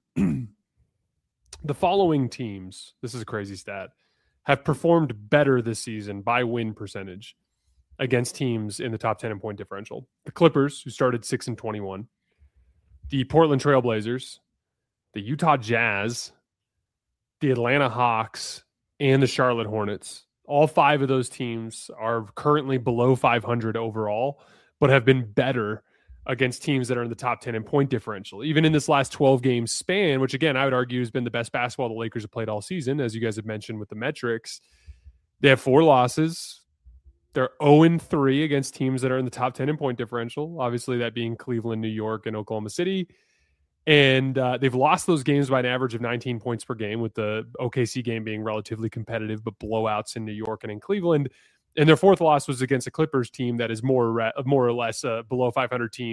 the following teams, this is a crazy stat, have performed better this season by win percentage against teams in the top ten in point differential. The Clippers, who started six and twenty-one, the Portland Trailblazers, the Utah Jazz, the Atlanta Hawks, and the Charlotte Hornets. All five of those teams are currently below five hundred overall, but have been better against teams that are in the top ten in point differential. Even in this last twelve game span, which again, I would argue has been the best basketball the Lakers have played all season, as you guys have mentioned with the metrics, they have four losses. They're oh and three against teams that are in the top ten in point differential, obviously that being Cleveland, New York, and Oklahoma City. And uh, they've lost those games by an average of nineteen points per game, with the O K C game being relatively competitive, but blowouts in New York and in Cleveland. And their fourth loss was against a Clippers team that is more, more or less a below five hundred team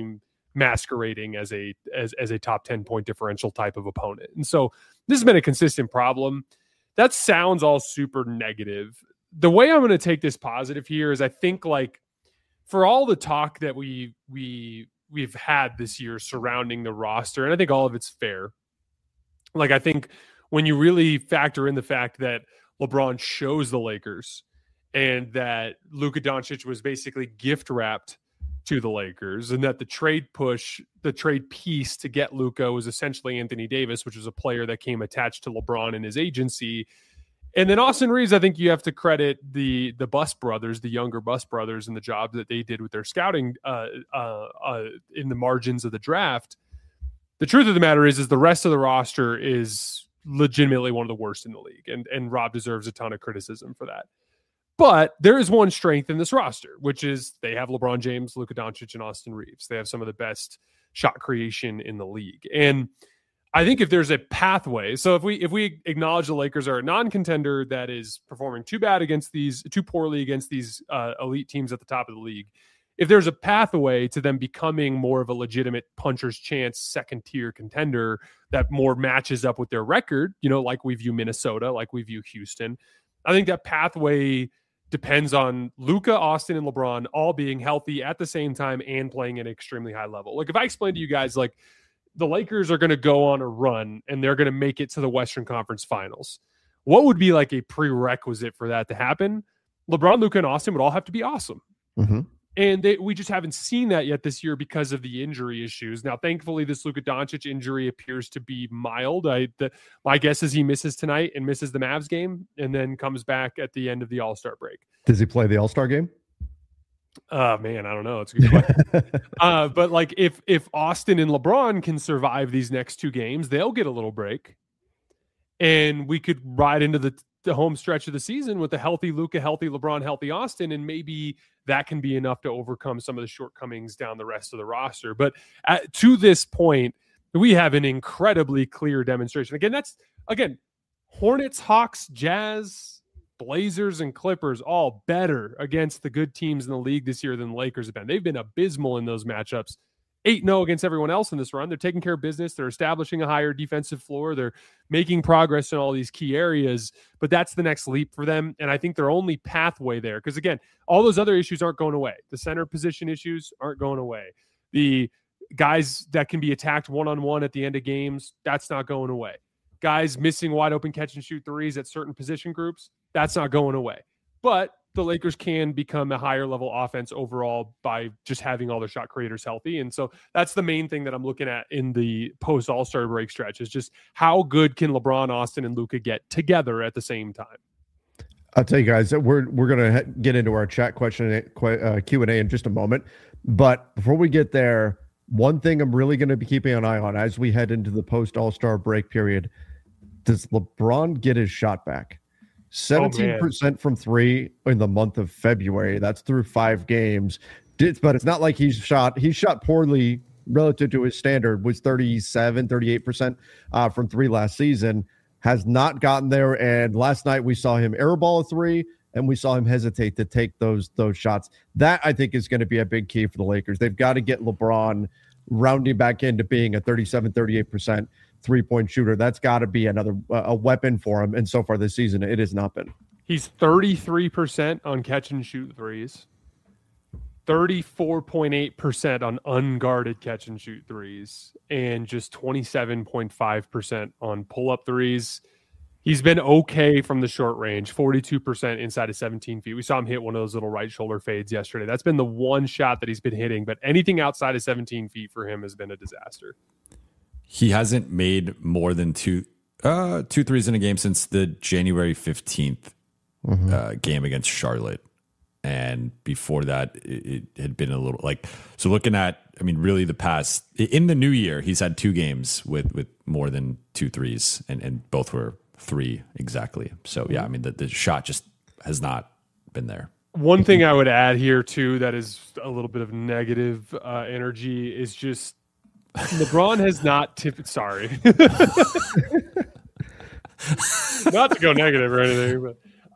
masquerading as a as, as a top ten point differential type of opponent. And so this has been a consistent problem. That sounds all super negative. The way I'm going to take this positive here is I think, like, for all the talk that we we we've had this year surrounding the roster, and I think all of it's fair. Like, I think when you really factor in the fact that LeBron chose the Lakers and that Luka Doncic was basically gift wrapped to the Lakers, and that the trade push, the trade piece to get Luka was essentially Anthony Davis, which was a player that came attached to LeBron and his agency. And then Austin Reeves, I think you have to credit the the Buss brothers, the younger Buss brothers, and the job that they did with their scouting uh, uh, uh, in the margins of the draft. The truth of the matter is, is the rest of the roster is legitimately one of the worst in the league, and and Rob deserves a ton of criticism for that. But there is one strength in this roster, which is they have LeBron James, Luka Doncic, and Austin Reeves. They have some of the best shot creation in the league. And I think if there's a pathway, so if we if we acknowledge the Lakers are a non-contender that is performing too bad against these, too poorly against these uh, elite teams at the top of the league, if there's a pathway to them becoming more of a legitimate puncher's chance second tier contender that more matches up with their record, you know, like we view Minnesota, like we view Houston, I think that pathway depends on Luka, Austin, and LeBron all being healthy at the same time and playing at an extremely high level. Like, if I explain to you guys, like, the Lakers are going to go on a run and they're going to make it to the Western Conference Finals, what would be like a prerequisite for that to happen? LeBron, Luka, and Austin would all have to be awesome. Mm-hmm. And they, we just haven't seen that yet this year because of the injury issues. Now, thankfully, this Luka Doncic injury appears to be mild. I, the, my guess is he misses tonight and misses the Mavs game and then comes back at the end of the All-Star break. Does he play the All-Star game? Uh, man, I don't know. It's a good question. uh, but like if if Austin and LeBron can survive these next two games, they'll get a little break. And we could ride into the, the home stretch of the season with a healthy Luka, healthy LeBron, healthy Austin, and maybe that can be enough to overcome some of the shortcomings down the rest of the roster. But at, to this point, we have an incredibly clear demonstration. Again, that's, again, Hornets, Hawks, Jazz, Blazers, and Clippers all better against the good teams in the league this year than the Lakers have been. They've been abysmal in those matchups. eight and oh against everyone else in this run. They're taking care of business. They're establishing a higher defensive floor. They're making progress in all these key areas, but that's the next leap for them. And I think their only pathway there, because again, all those other issues aren't going away. The center position issues aren't going away. The guys that can be attacked one-on-one at the end of games, that's not going away. Guys missing wide open catch and shoot threes at certain position groups, that's not going away. But the Lakers can become a higher level offense overall by just having all their shot creators healthy. And so that's the main thing that I'm looking at in the post All-Star break stretch, is just how good can LeBron, Austin, and Luka get together at the same time. I'll tell you guys that we're we're going to get into our chat question uh, Q and A in just a moment. But before we get there, one thing I'm really going to be keeping an eye on as we head into the post All-Star break period, does LeBron get his shot back? seventeen percent oh, from three in the month of February. That's through five games. But it's not like he's shot. He shot poorly relative to his standard, was thirty-seven, thirty-eight percent uh, from three last season. Has not gotten there. And last night we saw him airball a three, and we saw him hesitate to take those, those shots. That, I think, is going to be a big key for the Lakers. They've got to get LeBron rounding back into being a thirty-seven, thirty-eight percent three-point shooter. That's got to be another uh, a weapon for him. And so far this season, it has not been. He's thirty-three percent on catch and shoot threes, thirty-four point eight percent on unguarded catch and shoot threes, and just twenty-seven point five percent on pull-up threes. He's been okay from the short range, forty-two percent inside of seventeen feet. We saw him hit one of those little right shoulder fades yesterday. That's been the one shot that he's been hitting, but anything outside of seventeen feet for him has been a disaster. He hasn't made more than two uh, two threes in a game since the January fifteenth mm-hmm. uh, game against Charlotte. And before that, it, it had been a little like, so looking at, I mean, really the past, in the new year, he's had two games with, with more than two threes, and, and both were three exactly. So, yeah, I mean, the, the shot just has not been there. One thing I would add here, too, that is a little bit of negative uh, energy is just, LeBron has not tipped. Sorry, not to go negative or anything, but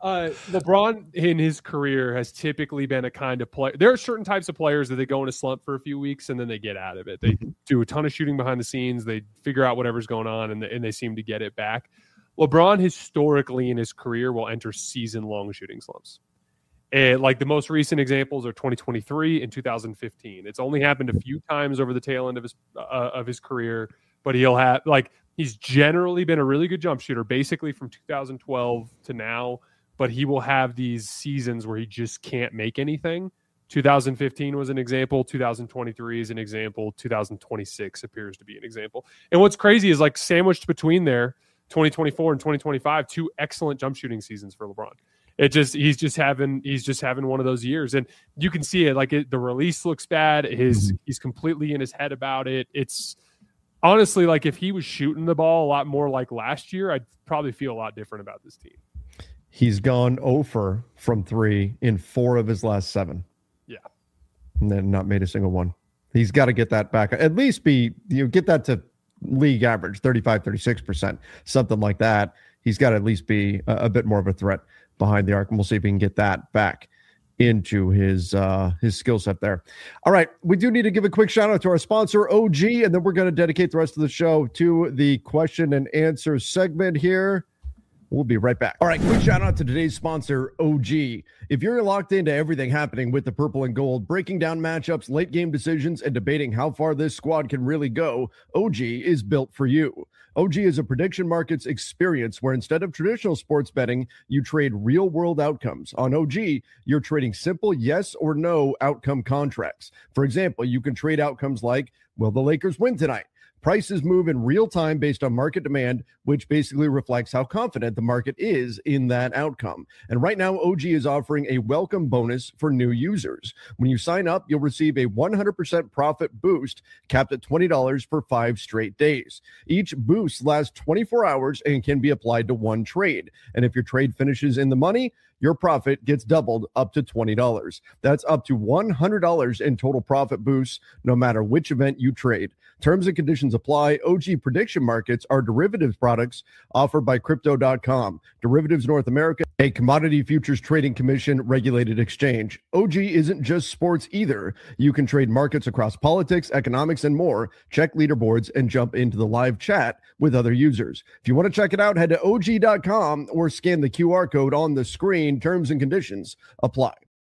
Uh, LeBron in his career has typically been a kind of player. There are certain types of players that they go in a slump for a few weeks and then they get out of it. They mm-hmm. do a ton of shooting behind the scenes. They figure out whatever's going on and, the, and they seem to get it back. LeBron historically in his career will enter season-long shooting slumps. And like the most recent examples are twenty twenty-three and two thousand fifteen. It's only happened a few times over the tail end of his uh, of his career, but he'll have like he's generally been a really good jump shooter, basically from two thousand twelve to now. But he will have these seasons where he just can't make anything. two thousand fifteen was an example. two thousand twenty-three is an example. two thousand twenty-six appears to be an example. And what's crazy is like sandwiched between there, twenty twenty-four and twenty twenty-five, two excellent jump shooting seasons for LeBron. It just he's just having he's just having one of those years, and you can see it. Like it, the release looks bad. His he's completely in his head about it. It's honestly like if he was shooting the ball a lot more like last year, I'd probably feel a lot different about this team. He's gone over from three in four of his last seven. Yeah, and then not made a single one. He's got to get that back. At least be you know, get that to league average, thirty-five, thirty-six percent, something like that. He's got to at least be a, a bit more of a threat behind the arc, and we'll see if we can get that back into his uh, his skill set there. All right, we do need to give a quick shout out to our sponsor, O G, and then we're going to dedicate the rest of the show to the question and answer segment here. We'll be right back. All right, quick shout out to today's sponsor, O G. If you're locked into everything happening with the purple and gold, breaking down matchups, late game decisions, and debating how far this squad can really go, O G is built for you. O G is a prediction markets experience where instead of traditional sports betting, you trade real world outcomes. On O G, you're trading simple yes or no outcome contracts. For example, you can trade outcomes like, will the Lakers win tonight? Prices move in real time based on market demand, which basically reflects how confident the market is in that outcome. And right now, O G is offering a welcome bonus for new users. When you sign up, you'll receive a one hundred percent profit boost capped at twenty dollars for five straight days. Each boost lasts twenty-four hours and can be applied to one trade. And if your trade finishes in the money, your profit gets doubled up to twenty dollars. That's up to one hundred dollars in total profit boosts, no matter which event you trade. Terms and conditions apply. O G prediction markets are derivatives products offered by Crypto dot com. Derivatives North America, a commodity futures trading commission regulated exchange. O G isn't just sports either. You can trade markets across politics, economics, and more. Check leaderboards and jump into the live chat with other users. If you want to check it out, head to O G dot com or scan the Q R code on the screen. Terms and conditions apply.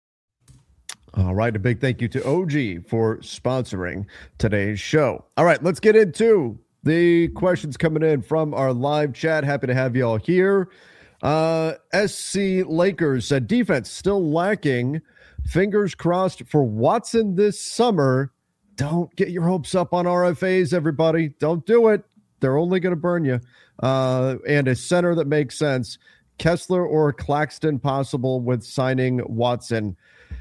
All right, a big thank you to O G for sponsoring today's show. All right, let's get into the questions coming in from our live chat. Happy to have you all here. Uh, S C Lakers said defense still lacking. Fingers crossed for Watson this summer. Don't get your hopes up on R F As, everybody. Don't do it. They're only going to burn you. Uh, and a center that makes sense. Kessler or Claxton possible with signing Watson.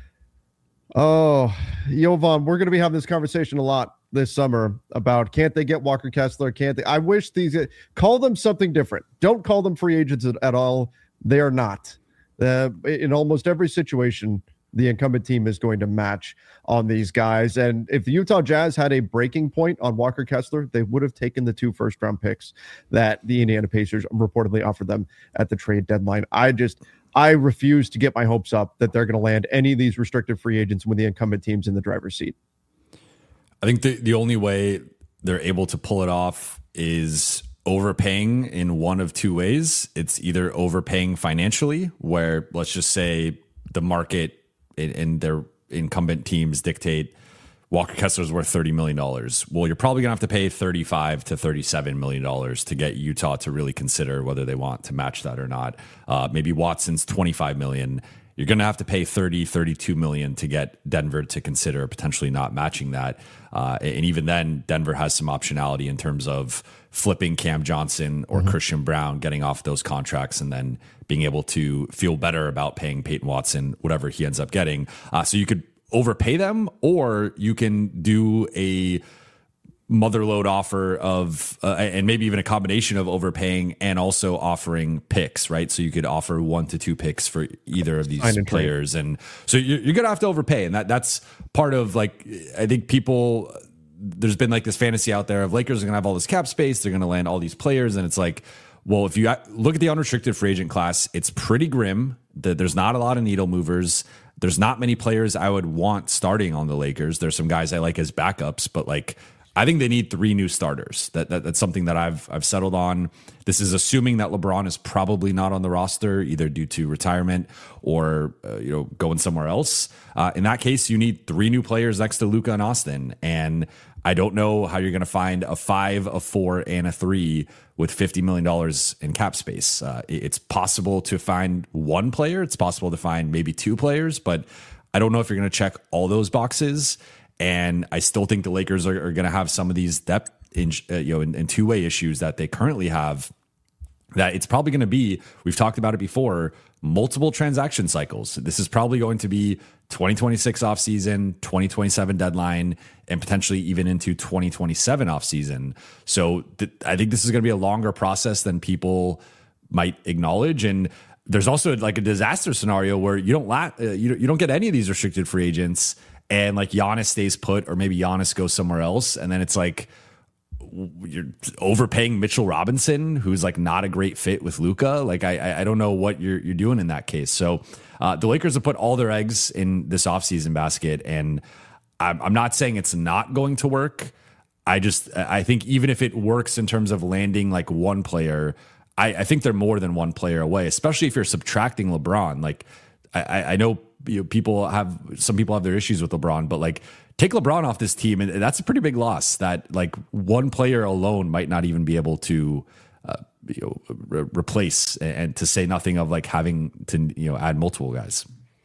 Oh, Jovan, we're going to be having this conversation a lot this summer about can't they get Walker Kessler? Can't they? I wish these call them something different. Don't call them free agents at, at all. They are not. Uh, in almost every situation, the incumbent team is going to match on these guys. And if the Utah Jazz had a breaking point on Walker Kessler, they would have taken the two first round picks that the Indiana Pacers reportedly offered them at the trade deadline. I just, I refuse to get my hopes up that they're going to land any of these restricted free agents when the incumbent team's in the driver's seat. I think the, the only way they're able to pull it off is overpaying in one of two ways. It's either overpaying financially, where let's just say the market and their incumbent teams dictate Walker Kessler's worth thirty million dollars. Well, you're probably going to have to pay thirty-five to thirty-seven million dollars to get Utah to really consider whether they want to match that or not. Uh, maybe Watson's twenty-five million dollars. You're going to have to pay thirty, thirty-two million dollars to get Denver to consider potentially not matching that. Uh, and even then, Denver has some optionality in terms of flipping Cam Johnson or mm-hmm. Christian Brown, getting off those contracts, and then being able to feel better about paying Peyton Watson, whatever he ends up getting. Uh, so you could overpay them, or you can do a motherload offer of, uh, and maybe even a combination of overpaying and also offering picks, right? So you could offer one to two picks for either of these and players. Trade. And so you're, you're going to have to overpay. And that that's part of, like, I think people, there's been like this fantasy out there of Lakers are going to have all this cap space. They're going to land all these players. And it's like, Well, if you look at the unrestricted free agent class, it's pretty grim. There's not a lot of needle movers. There's not many players I would want starting on the Lakers. There's some guys I like as backups, but like I think they need three new starters. That, that that's something that I've I've settled on. This is assuming that LeBron is probably not on the roster, either due to retirement or uh, you know going somewhere else. Uh, in that case, you need three new players next to Luka and Austin, and I don't know how you're going to find a five, a four, and a three with fifty million dollars in cap space. Uh, it's possible to find one player. It's possible to find maybe two players, but I don't know if you're going to check all those boxes. And I still think the Lakers are, are going to have some of these depth in, uh, you know, in, in two-way issues that they currently have, that it's probably going to be, we've talked about it before, multiple transaction cycles. This is probably going to be twenty twenty-six offseason, twenty twenty-seven deadline, and potentially even into twenty twenty-seven offseason. So th- I think this is going to be a longer process than people might acknowledge. And there's also like a disaster scenario where you don't la- uh, you, you don't get any of these restricted free agents, and like Giannis stays put, or maybe Giannis goes somewhere else, and then it's like you're overpaying Mitchell Robinson, who's like not a great fit with Luka. Like I, I don't know what you're you're doing in that case. So uh, the Lakers have put all their eggs in this offseason basket, and I'm, I'm not saying it's not going to work. I just I think even if it works in terms of landing like one player, I, I think they're more than one player away, especially if you're subtracting LeBron. Like I, I know, you know people have some people have their issues with LeBron, but like take LeBron off this team, and that's a pretty big loss. That like one player alone might not even be able to uh, you know re- replace, and to say nothing of like having to you know add multiple guys.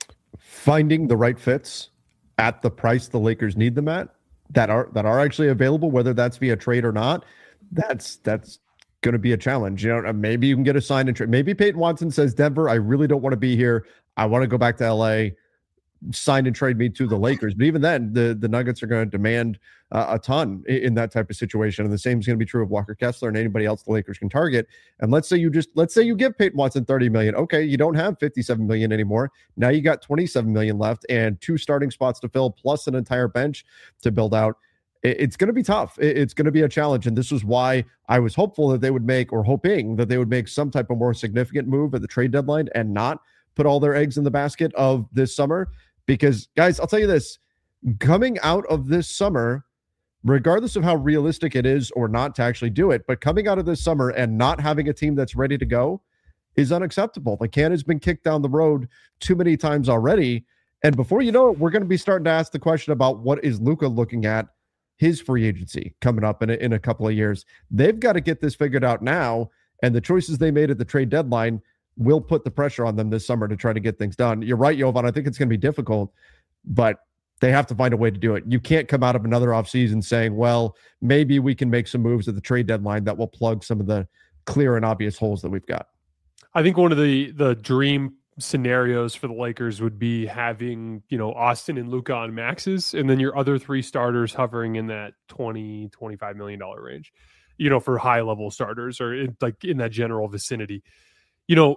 Finding the right fits at the price the Lakers need them at, that are that are actually available, whether that's via trade or not, that's that's going to be a challenge. You know, maybe you can get a sign and trade. Maybe Peyton Watson says, Denver, I really don't want to be here. I want to go back to L A. Sign and trade me to the Lakers. But even then, the, the Nuggets are going to demand uh, a ton in, in that type of situation. And the same is going to be true of Walker Kessler and anybody else the Lakers can target. And let's say you just, let's say you give Peyton Watson thirty million. Okay, you don't have fifty-seven million anymore. Now you got twenty-seven million left and two starting spots to fill, plus an entire bench to build out. It, it's going to be tough. It, it's going to be a challenge. And this was why I was hopeful that they would make, or hoping that they would make some type of more significant move at the trade deadline and not put all their eggs in the basket of this summer. Because, guys, I'll tell you this, coming out of this summer, regardless of how realistic it is or not to actually do it, but coming out of this summer and not having a team that's ready to go is unacceptable. The can has been kicked down the road too many times already. And before you know it, we're going to be starting to ask the question about what is Luka looking at his free agency coming up in a, in a couple of years. They've got to get this figured out now, and the choices they made at the trade deadline will put the pressure on them this summer to try to get things done. You're right, Jovan. I think it's going to be difficult, but they have to find a way to do it. You can't come out of another offseason saying, well, maybe we can make some moves at the trade deadline that will plug some of the clear and obvious holes that we've got. I think one of the the dream scenarios for the Lakers would be having, you know, Austin and Luka on maxes, and then your other three starters hovering in that twenty, twenty-five million dollars range, you know, for high level starters, or in, like in that general vicinity. You know,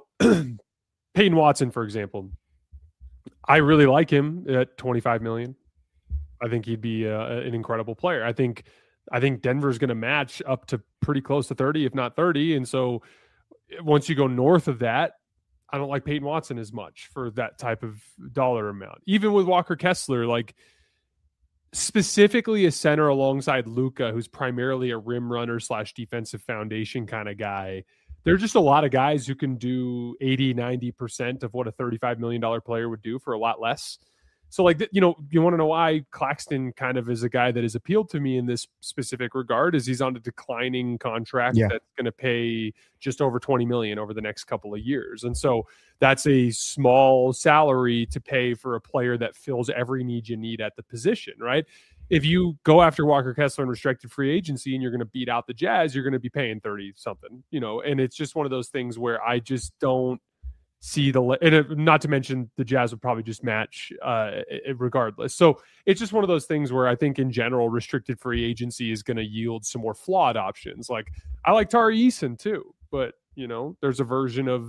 Peyton Watson, for example, I really like him at twenty-five million. I think he'd be uh, an incredible player. I think, I think Denver's going to match up to pretty close to thirty, if not thirty. And so once you go north of that, I don't like Peyton Watson as much for that type of dollar amount. Even with Walker Kessler, like specifically a center alongside Luka, who's primarily a rim runner slash defensive foundation kind of guy. There are just a lot of guys who can do eighty, ninety percent of what a thirty-five million dollars player would do for a lot less. So, like, you know, you want to know why Claxton kind of is a guy that has appealed to me in this specific regard, is he's on a declining contract yeah. that's going to pay just over twenty million dollars over the next couple of years. And so that's a small salary to pay for a player that fills every need you need at the position, right? If you go after Walker Kessler in restricted free agency and you're going to beat out the Jazz, you're going to be paying thirty something, you know, and it's just one of those things where I just don't see the, and it, not to mention the Jazz would probably just match uh, regardless. So it's just one of those things where I think in general, restricted free agency is going to yield some more flawed options. Like I like Tari Eason too, but you know, there's a version of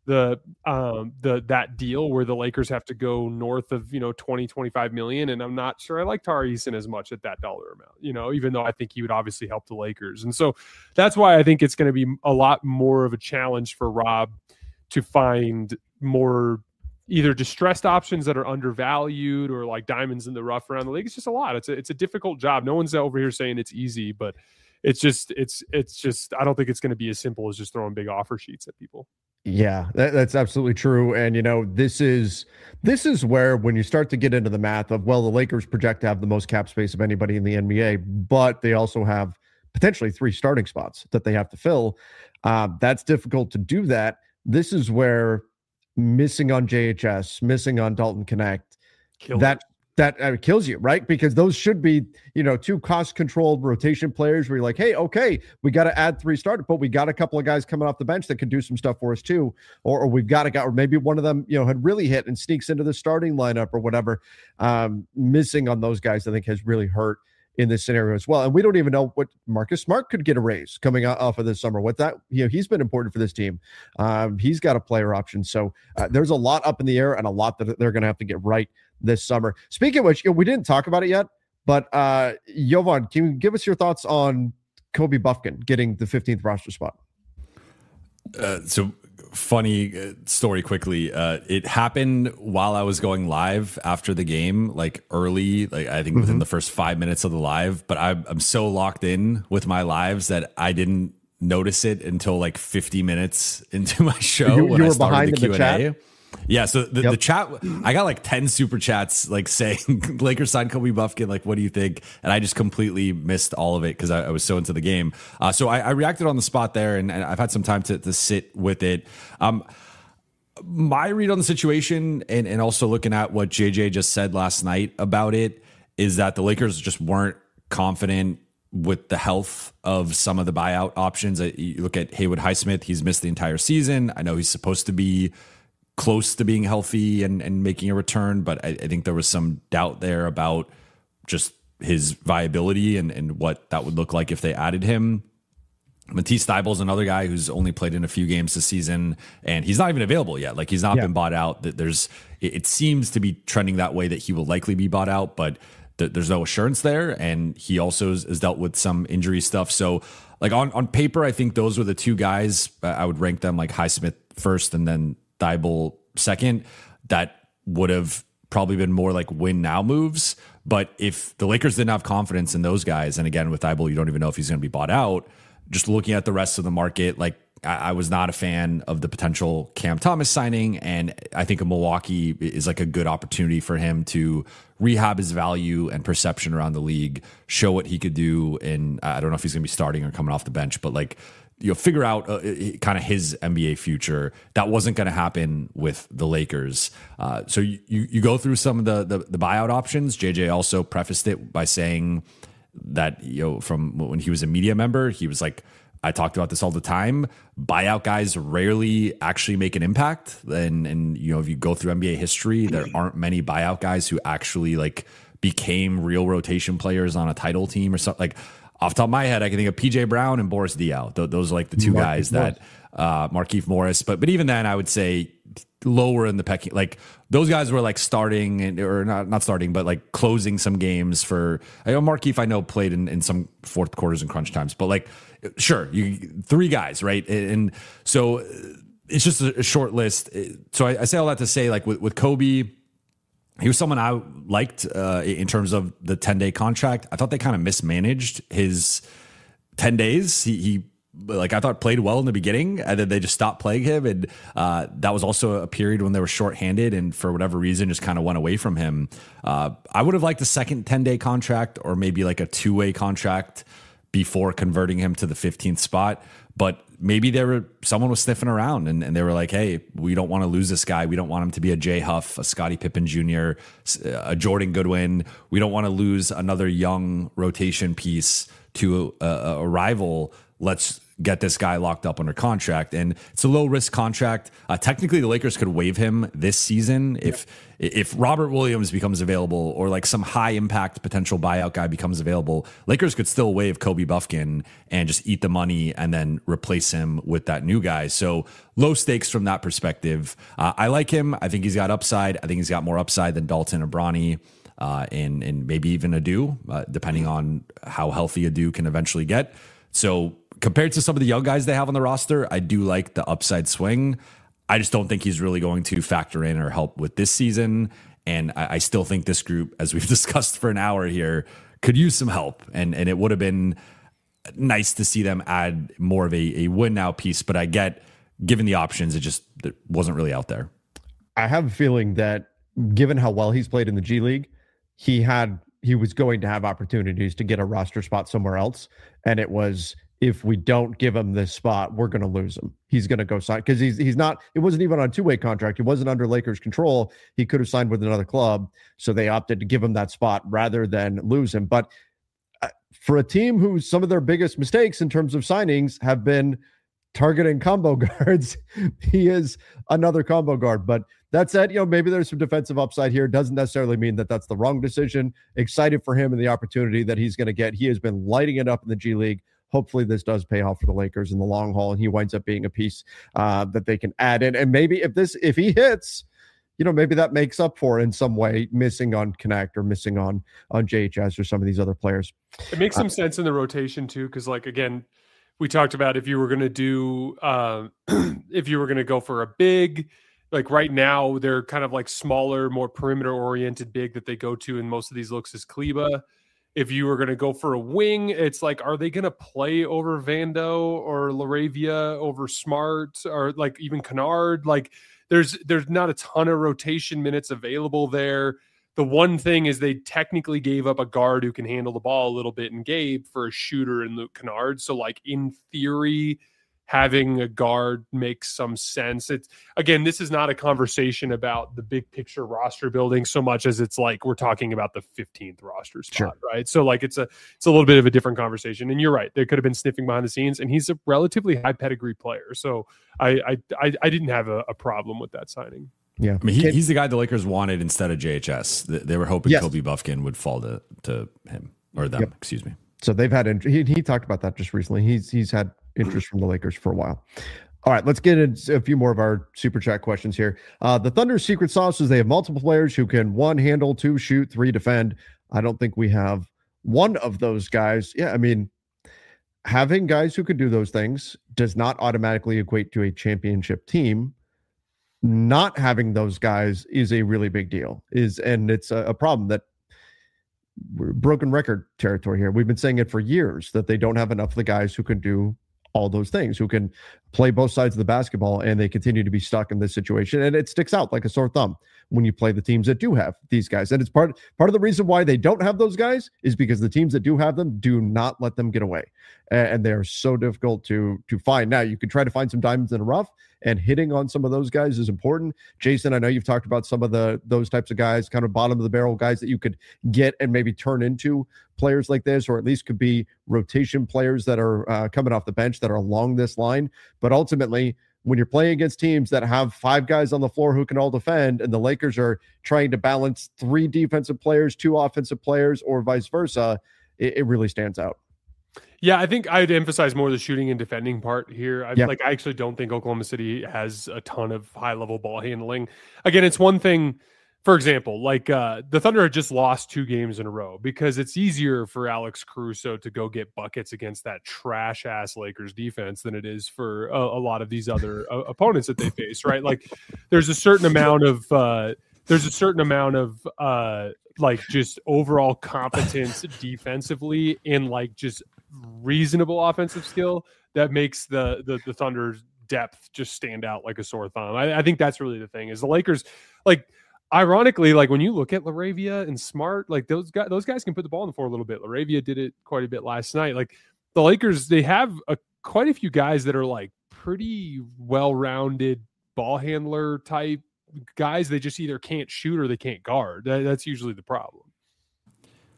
the um the that deal where the Lakers have to go north of, you know, twenty, twenty-five million. And I'm not sure I like Tari Eason as much at that dollar amount, you know, even though I think he would obviously help the Lakers. And so that's why I think it's going to be a lot more of a challenge for Rob to find more either distressed options that are undervalued or like diamonds in the rough around the league. It's just a lot. It's a, it's a difficult job. No one's over here saying it's easy, but it's just, it's, it's just, I don't think it's going to be as simple as just throwing big offer sheets at people. Yeah, that, that's absolutely true. And, you know, this is, this is where, when you start to get into the math of, well, the Lakers project to have the most cap space of anybody in the N B A, but they also have potentially three starting spots that they have to fill. Uh, that's difficult to do that. This is where missing on J H S, missing on Dalton Connect, Kill that it. that uh, kills you, right? Because those should be, you know, two cost-controlled rotation players where you're like, hey, okay, we got to add three starters, but we got a couple of guys coming off the bench that can do some stuff for us too. Or, or we've got a guy, or maybe one of them, you know, had really hit and sneaks into the starting lineup or whatever. Um, missing on those guys, I think, has really hurt in this scenario as well. And we don't even know what Marcus Smart could get a raise coming out off of this summer. What that, you know, he's been important for this team. Um, he's got a player option. So uh, there's a lot up in the air and a lot that they're going to have to get right this summer. Speaking of which, you know, we didn't talk about it yet, but uh, Jovan, can you give us your thoughts on Kobe Buffkin getting the fifteenth roster spot? Uh, so funny story quickly. Uh, it happened while I was going live after the game, like early, like I think within mm-hmm. the first five minutes of the live, but I'm, I'm so locked in with my lives that I didn't notice it until like fifty minutes into my show. You, when you I were started behind the in Q and A. the chat? Yeah, so the, yep. the chat, I got like ten super chats like saying Lakers signed Kobe Buffkin, like, what do you think? And I just completely missed all of it because I, I was so into the game. Uh, so I, I reacted on the spot there, and, and I've had some time to, to sit with it. Um, my read on the situation, and, and also looking at what J J just said last night about it, is that the Lakers just weren't confident with the health of some of the buyout options. You look at Haywood Highsmith, he's missed the entire season. I know he's supposed to be close to being healthy and, and making a return, but I, I think there was some doubt there about just his viability and, and what that would look like if they added him. Matisse Thybulle is another guy who's only played in a few games this season, and he's not even available yet. Like, he's not yeah. been bought out. That there's, it, it seems to be trending that way that he will likely be bought out, but th- there's no assurance there. And he also has, has dealt with some injury stuff. So, like on on paper, I think those were the two guys. I would rank them like Highsmith first, and then Thybulle second. That would have probably been more like win now moves. But if the Lakers didn't have confidence in those guys, and again with Thybulle, you don't even know if he's going to be bought out. Just looking at the rest of the market, like I, I was not a fan of the potential Cam Thomas signing, and I think a Milwaukee is like a good opportunity for him to rehab his value and perception around the league, show what he could do. And I don't know if he's going to be starting or coming off the bench, but like, you know, figure out uh, kind of his N B A future. That wasn't going to happen with the Lakers. Uh, so you, you go through some of the, the the buyout options. J J also prefaced it by saying that, you know, from when he was a media member, he was like, I talked about this all the time. Buyout guys rarely actually make an impact. And, and you know, if you go through N B A history, there aren't many buyout guys who actually like became real rotation players on a title team or something. Like, off the top of my head, I can think of P J Brown and Boris Diaw. Th- those are like the two Markieff guys that uh, Markieff Morris. But but even then, I would say lower in the pecking. Like, those guys were like starting and or not not starting, but like closing some games for. I know Markieff, I know played in, in some fourth quarters and crunch times, but like sure, you three guys, right? And, and so it's just a, a short list. So I, I say all that to say, like with, with Kobe. He was someone I liked uh, in terms of the ten-day contract. I thought they kind of mismanaged his ten days. He, he, like, I thought played well in the beginning, and then they just stopped playing him. And uh, that was also a period when they were shorthanded, and for whatever reason, just kind of went away from him. Uh, I would have liked a second ten-day contract, or maybe like a two-way contract before converting him to the fifteenth spot. But maybe there were someone was sniffing around and, and they were like, hey, we don't want to lose this guy. We don't want him to be a Jay Huff, a Scottie Pippen Junior, a Jordan Goodwin. We don't want to lose another young rotation piece to a, a rival let's get this guy locked up under contract. And it's a low risk contract. Uh, technically, the Lakers could waive him this season if if Robert Williams becomes available, or like some high impact potential buyout guy becomes available. Lakers could still waive Kobe Buffkin and just eat the money and then replace him with that new guy. So low stakes from that perspective. Uh, I like him. I think he's got upside. I think he's got more upside than Dalton or Bronny. Uh, and and maybe even Adu, uh, depending on how healthy Adu can eventually get. So compared to some of the young guys they have on the roster, I do like the upside swing. I just don't think he's really going to factor in or help with this season. And I, I still think this group, as we've discussed for an hour here, could use some help. And and it would have been nice to see them add more of a, a win now piece. But I get, given the options, it just it wasn't really out there. I have a feeling that given how well he's played in the G League, he had he was going to have opportunities to get a roster spot somewhere else. And it was, if we don't give him this spot, we're going to lose him. He's going to go sign, because he's he's not, it wasn't even on a two-way contract. It wasn't under Lakers control. He could have signed with another club. So they opted to give him that spot rather than lose him. But for a team who some of their biggest mistakes in terms of signings have been targeting combo guards, he is another combo guard. But that said, you know, maybe there's some defensive upside here. Doesn't necessarily mean that that's the wrong decision. Excited for him and the opportunity that he's going to get. He has been lighting it up in the G League. Hopefully this does pay off for the Lakers in the long haul, and he winds up being a piece uh, that they can add in. And maybe if this, if he hits, you know, maybe that makes up for in some way missing on Connect or missing on on J H S or some of these other players. It makes some uh, sense in the rotation too, because like again, we talked about if you were going to do uh, if you were going to go for a big. Like right now, they're kind of like smaller, more perimeter-oriented big that they go to in most of these looks is Kleba. If you were going to go for a wing, it's like, are they going to play over Vando or Laravia over Smart or like even Kennard? Like there's there's not a ton of rotation minutes available there. The one thing is they technically gave up a guard who can handle the ball a little bit in Gabe for a shooter in Luke Kennard. So like in theory, having a guard makes some sense. It's again, this is not a conversation about the big picture roster building so much as it's like we're talking about the fifteenth roster spot, sure. Right? So like it's a it's a little bit of a different conversation. And you're right, they could have been sniffing behind the scenes, and he's a relatively high pedigree player. So I I I, I didn't have a, a problem with that signing. Yeah, I mean he, he's the guy the Lakers wanted instead of J H S. They were hoping yes. Kobe Buffkin would fall to to him or them. Yep. Excuse me. So they've had he he talked about that just recently. He's he's had interest from the Lakers for a while. All right, let's get into a few more of our super chat questions here. Uh, the Thunder's secret sauce is they have multiple players who can one handle, two shoot, three defend. I don't think we have one of those guys. Yeah, I mean, having guys who could do those things does not automatically equate to a championship team. Not having those guys is a really big deal. Is and it's a, a problem that we're broken record territory here. We've been saying it for years that they don't have enough of the guys who can do all those things, who can play both sides of the basketball, and they continue to be stuck in this situation. And it sticks out like a sore thumb when you play the teams that do have these guys. And it's part, part of the reason why they don't have those guys is because the teams that do have them do not let them get away. And they are so difficult to, to find. Now, you can try to find some diamonds in the rough, and hitting on some of those guys is important. Jason, I know you've talked about some of the those types of guys, kind of bottom of the barrel guys that you could get and maybe turn into players like this, or at least could be rotation players that are uh, coming off the bench that are along this line. But ultimately, when you're playing against teams that have five guys on the floor who can all defend, and the Lakers are trying to balance three defensive players, two offensive players, or vice versa, it, it really stands out. Yeah, I think I'd emphasize more the shooting and defending part here. I yeah. like I actually don't think Oklahoma City has a ton of high-level ball handling. Again, it's one thing, for example, like uh, the Thunder had just lost two games in a row because it's easier for Alex Caruso to go get buckets against that trash-ass Lakers defense than it is for a, a lot of these other uh, opponents that they face, right? Like there's a certain amount of uh, there's a certain amount of uh, like just overall competence defensively and like just reasonable offensive skill that makes the the, the Thunder's depth just stand out like a sore thumb. I, I think that's really the thing is the Lakers, like ironically, like when you look at Laravia and Smart, like those guys, those guys can put the ball on the floor a little bit. Laravia did it quite a bit last night. Like the Lakers, they have a quite a few guys that are like pretty well-rounded ball handler type guys. They just either can't shoot or they can't guard. That, that's usually the problem.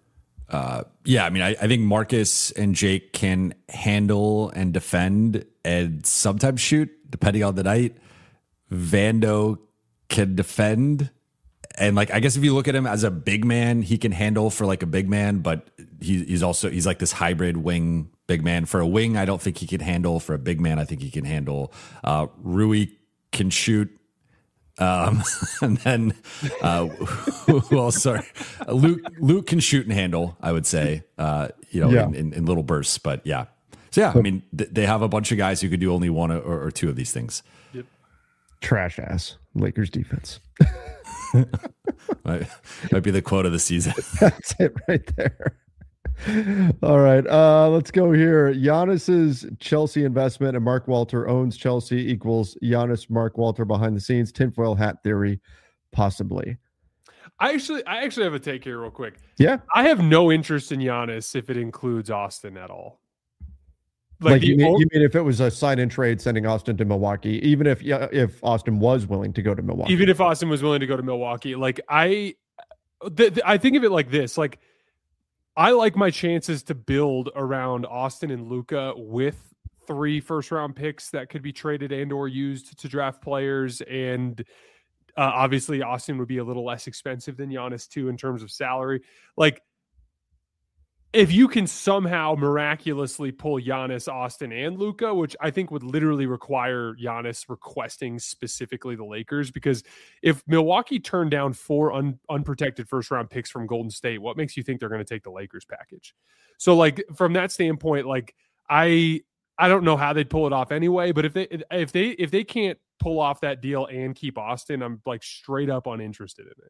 Uh, yeah, I mean, I, I think Marcus and Jake can handle and defend and sometimes shoot, depending on the night. Vando can defend. And like, I guess if you look at him as a big man, he can handle for like a big man, but he, he's also, he's like this hybrid wing big man. For a wing, I don't think he can handle. For a big man, I think he can handle. Uh, Rui can shoot. Um, and then, uh, who else? Sorry, Luke, Luke can shoot and handle, I would say, uh, you know, yeah. in, in, in little bursts, but yeah. So yeah, I mean, th- they have a bunch of guys who could do only one or, or two of these things. Yep. Trash ass Lakers defense. might, might be the quote of the season. That's it right there. All right, uh, let's go here. Giannis's Chelsea investment and Mark Walter owns Chelsea equals Giannis Mark Walter behind the scenes. Tinfoil hat theory, possibly. I actually, I actually have a take here, real quick. Yeah, I have no interest in Giannis if it includes Austin at all. Like, like you, mean, o- you mean if it was a sign and trade sending Austin to Milwaukee, even if if Austin was willing to go to Milwaukee, even if Austin was willing to go to Milwaukee, like I, th- th- I think of it like this, like. I like my chances to build around Austin and Luka with three first round picks that could be traded and or used to draft players. And uh, obviously Austin would be a little less expensive than Giannis too, in terms of salary. Like if you can somehow miraculously pull Giannis, Austin, and Luka, which I think would literally require Giannis requesting specifically the Lakers, because if Milwaukee turned down four un- unprotected first-round picks from Golden State, what makes you think they're going to take the Lakers package? So, like from that standpoint, like I I don't know how they'd pull it off anyway. But if they if they if they can't pull off that deal and keep Austin, I'm like straight up uninterested in it.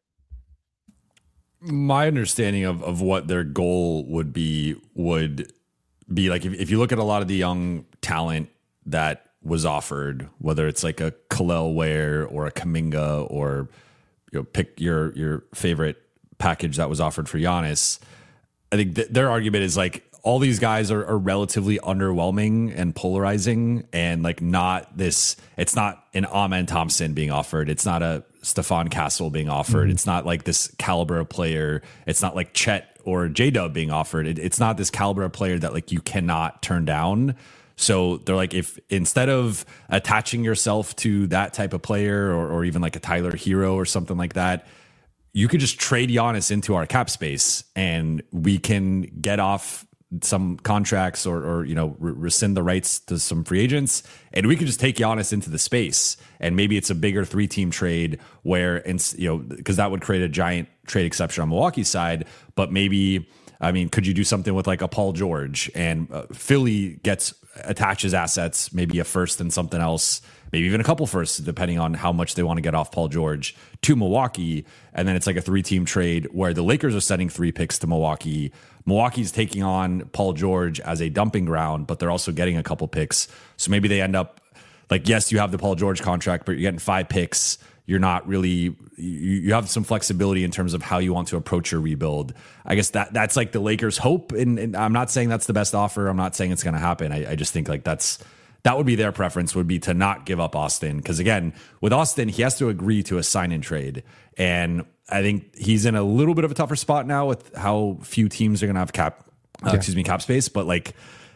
My understanding of, of what their goal would be would be like if, if you look at a lot of the young talent that was offered, whether it's like a Khalil Ware or a Kuminga or you know pick your your favorite package that was offered for Giannis, I think th- their argument is like all these guys are, are relatively underwhelming and polarizing and like not this, it's not an Amen Thompson being offered. It's not a Stephon Castle being offered. Mm-hmm. It's not like this caliber of player. It's not like Chet or J-Dub being offered. It, it's not this caliber of player that like you cannot turn down. So they're like, if instead of attaching yourself to that type of player or, or even like a Tyler Hero or something like that, you could just trade Giannis into our cap space and we can get off some contracts or, or you know, re- rescind the rights to some free agents. And we could just take Giannis into the space. And maybe it's a bigger three team trade where, it's, you know, because that would create a giant trade exception on Milwaukee's side. But maybe, I mean, could you do something with like a Paul George and uh, Philly gets attaches assets, maybe a first and something else, maybe even a couple firsts, depending on how much they want to get off Paul George to Milwaukee. And then it's like a three team trade where the Lakers are sending three picks to Milwaukee. Milwaukee's taking on Paul George as a dumping ground, but they're also getting a couple picks. So maybe they end up like, yes, you have the Paul George contract, but you're getting five picks. You're not really, you, you have some flexibility in terms of how you want to approach your rebuild. I guess that that's like the Lakers' hope. And, and I'm not saying that's the best offer. I'm not saying it's going to happen. I, I just think like that's, that would be their preference, would be to not give up Austin. Because again, with Austin, he has to agree to a sign and trade. And I think he's in a little bit of a tougher spot now with how few teams are going to have cap, uh, yeah. excuse me, cap space. But like,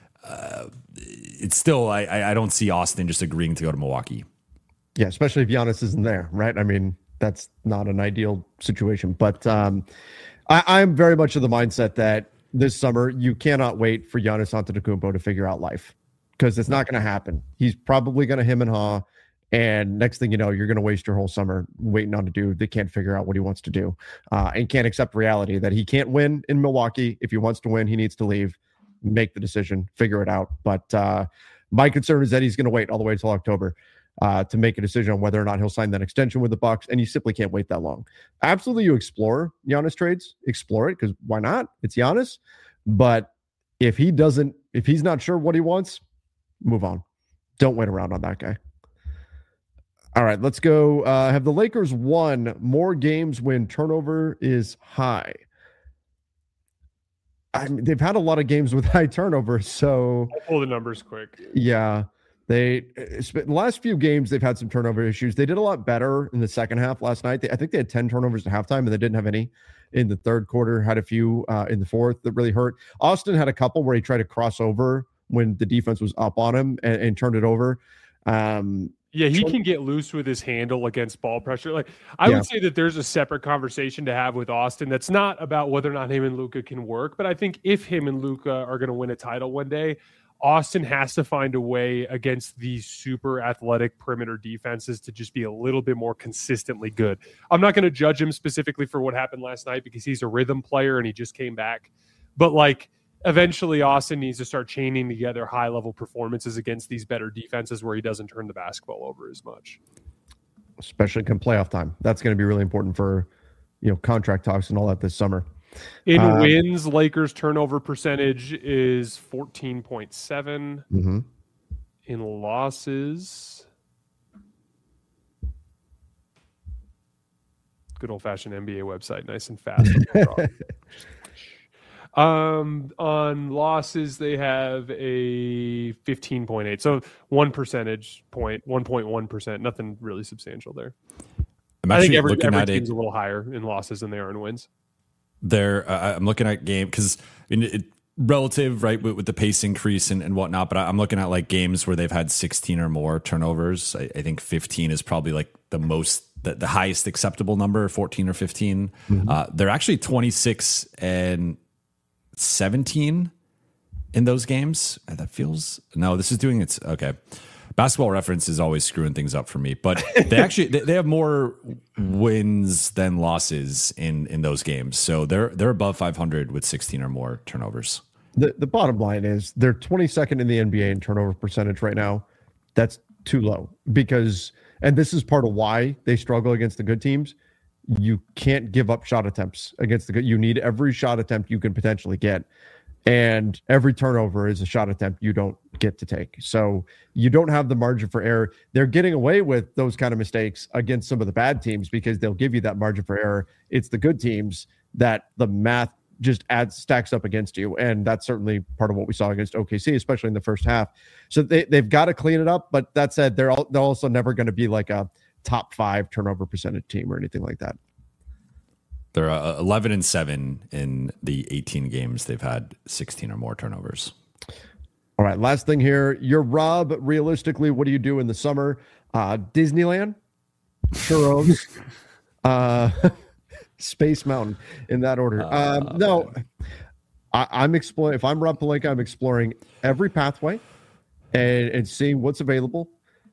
uh, it's still, I, I don't see Austin just agreeing to go to Milwaukee. Yeah, especially if Giannis isn't there, right? I mean, that's not an ideal situation. But um, I, I'm very much of the mindset that this summer you cannot wait for Giannis Antetokounmpo to figure out life, because it's not going to happen. He's probably going to him and haw, and next thing you know, you're going to waste your whole summer waiting on a dude that can't figure out what he wants to do uh, and can't accept reality that he can't win in Milwaukee. If he wants to win, he needs to leave, make the decision, figure it out. But uh, my concern is that he's going to wait all the way until October uh, to make a decision on whether or not he'll sign that extension with the Bucks, and you simply can't wait that long. Absolutely, you explore Giannis trades, explore it, because why not? It's Giannis. But if he doesn't, if he's not sure what he wants, move on. Don't wait around on that guy. All right, let's go. Uh, have the Lakers won more games when turnover is high? I mean, they've had a lot of games with high turnover, so I'll pull the numbers quick. Yeah, They the last few games they've had some turnover issues. They did a lot better in the second half last night. They, I think they had ten turnovers at halftime, and they didn't have any in the third quarter. Had a few uh, in the fourth that really hurt. Austin had a couple where he tried to cross over when the defense was up on him and, and turned it over. Um, Yeah, he can get loose with his handle against ball pressure. Like I yeah. would say that there's a separate conversation to have with Austin that's not about whether or not him and Luka can work, but I think if him and Luka are going to win a title one day, Austin has to find a way against these super athletic perimeter defenses to just be a little bit more consistently good. I'm not going to judge him specifically for what happened last night because he's a rhythm player and he just came back. But like eventually Austin needs to start chaining together high level performances against these better defenses where he doesn't turn the basketball over as much. Especially come playoff time. That's going to be really important for, you know, contract talks and all that this summer. In uh, wins, Lakers turnover percentage is fourteen point seven. Mm-hmm. In losses, good old-fashioned N B A website, nice and fast. um, on losses, they have a fifteen point eight, so one percentage point, one point one percent. Nothing really substantial there. I'm I think every, looking every at team's it. a little higher in losses than they are in wins. There, uh, I'm looking at game because I mean, it, relative, right, with, with the pace increase and, and whatnot. But I, I'm looking at like games where they've had sixteen or more turnovers. I, I think fifteen is probably like the most, the, the highest acceptable number, fourteen or fifteen. Mm-hmm. Uh, they're actually twenty-six and seventeen in those games. And that feels no. This is doing its okay. Basketball Reference is always screwing things up for me, but they actually they, they have more wins than losses in in those games. So they're they're above five hundred with sixteen or more turnovers. The the bottom line is they're twenty-second in the N B A in turnover percentage right now. That's too low because, and this is part of why they struggle against the good teams. You can't give up shot attempts against the good. You need every shot attempt you can potentially get. And every turnover is a shot attempt you don't get to take. So you don't have the margin for error. They're getting away with those kind of mistakes against some of the bad teams because they'll give you that margin for error. It's the good teams that the math just adds stacks up against you. And that's certainly part of what we saw against O K C, especially in the first half. So they, they've got to clean it up. But that said, they're, all, they're also never going to be like a top five turnover percentage team or anything like that. They're uh, eleven and seven in the eighteen games they've had sixteen or more turnovers. All right, last thing here. You're Rob. Realistically, what do you do in the summer? Uh, Disneyland, churros, uh, Space Mountain, in that order. Uh, um, no, I, I'm exploring. If I'm Rob Pelinka, I'm exploring every pathway and, and seeing what's available.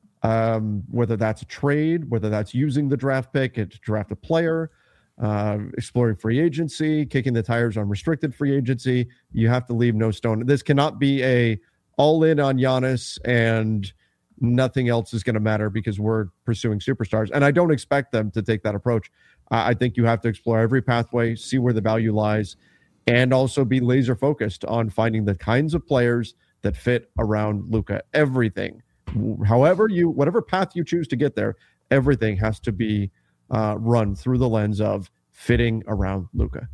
Um, whether that's a trade, whether that's using the draft pick to draft a player. Uh, exploring free agency, kicking the tires on restricted free agency. You have to leave no stone. This cannot be a all in on Giannis and nothing else is going to matter because we're pursuing superstars. And I don't expect them to take that approach. Uh, I think you have to explore every pathway, see where the value lies, and also be laser focused on finding the kinds of players that fit around Luka. Everything, however you, whatever path you choose to get there, everything has to be Uh, run through the lens of fitting around Luka.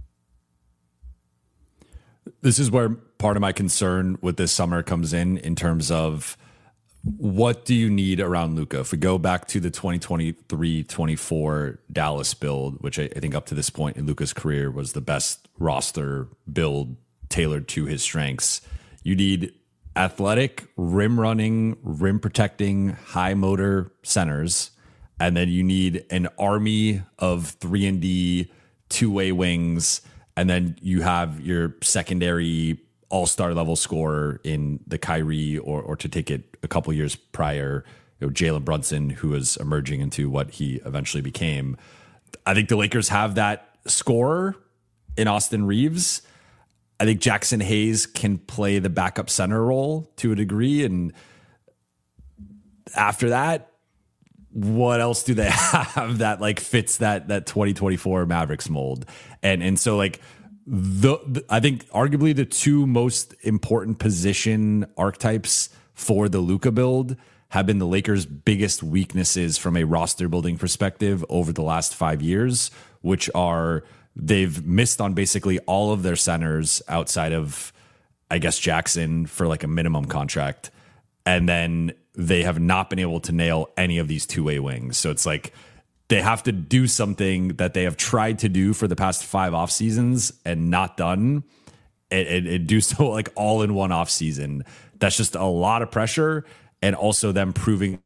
This is where part of my concern with this summer comes in, in terms of what do you need around Luka? If we go back to the twenty twenty-three twenty-four Dallas build, which I, I think up to this point in Luka's career was the best roster build tailored to his strengths, you need athletic, rim running, rim protecting, high motor centers. And then you need an army of three and D, two-way wings, and then you have your secondary all-star level scorer in the Kyrie, or or to take it a couple years prior, you know, Jalen Brunson, who was emerging into what he eventually became. I think the Lakers have that scorer in Austin Reeves. I think Jackson Hayes can play the backup center role to a degree, and after that, what else do they have that like fits that that twenty twenty-four Mavericks mold? And and so like the, the I think arguably the two most important position archetypes for the Luka build have been the Lakers' biggest weaknesses from a roster building perspective over the last five years, which are they've missed on basically all of their centers outside of, I guess, Jackson for like a minimum contract. and then they have not been able to nail any of these two-way wings. So it's like they have to do something that they have tried to do for the past five off seasons and not done, and, and, and do so like all in one off season. That's just a lot of pressure, and also them proving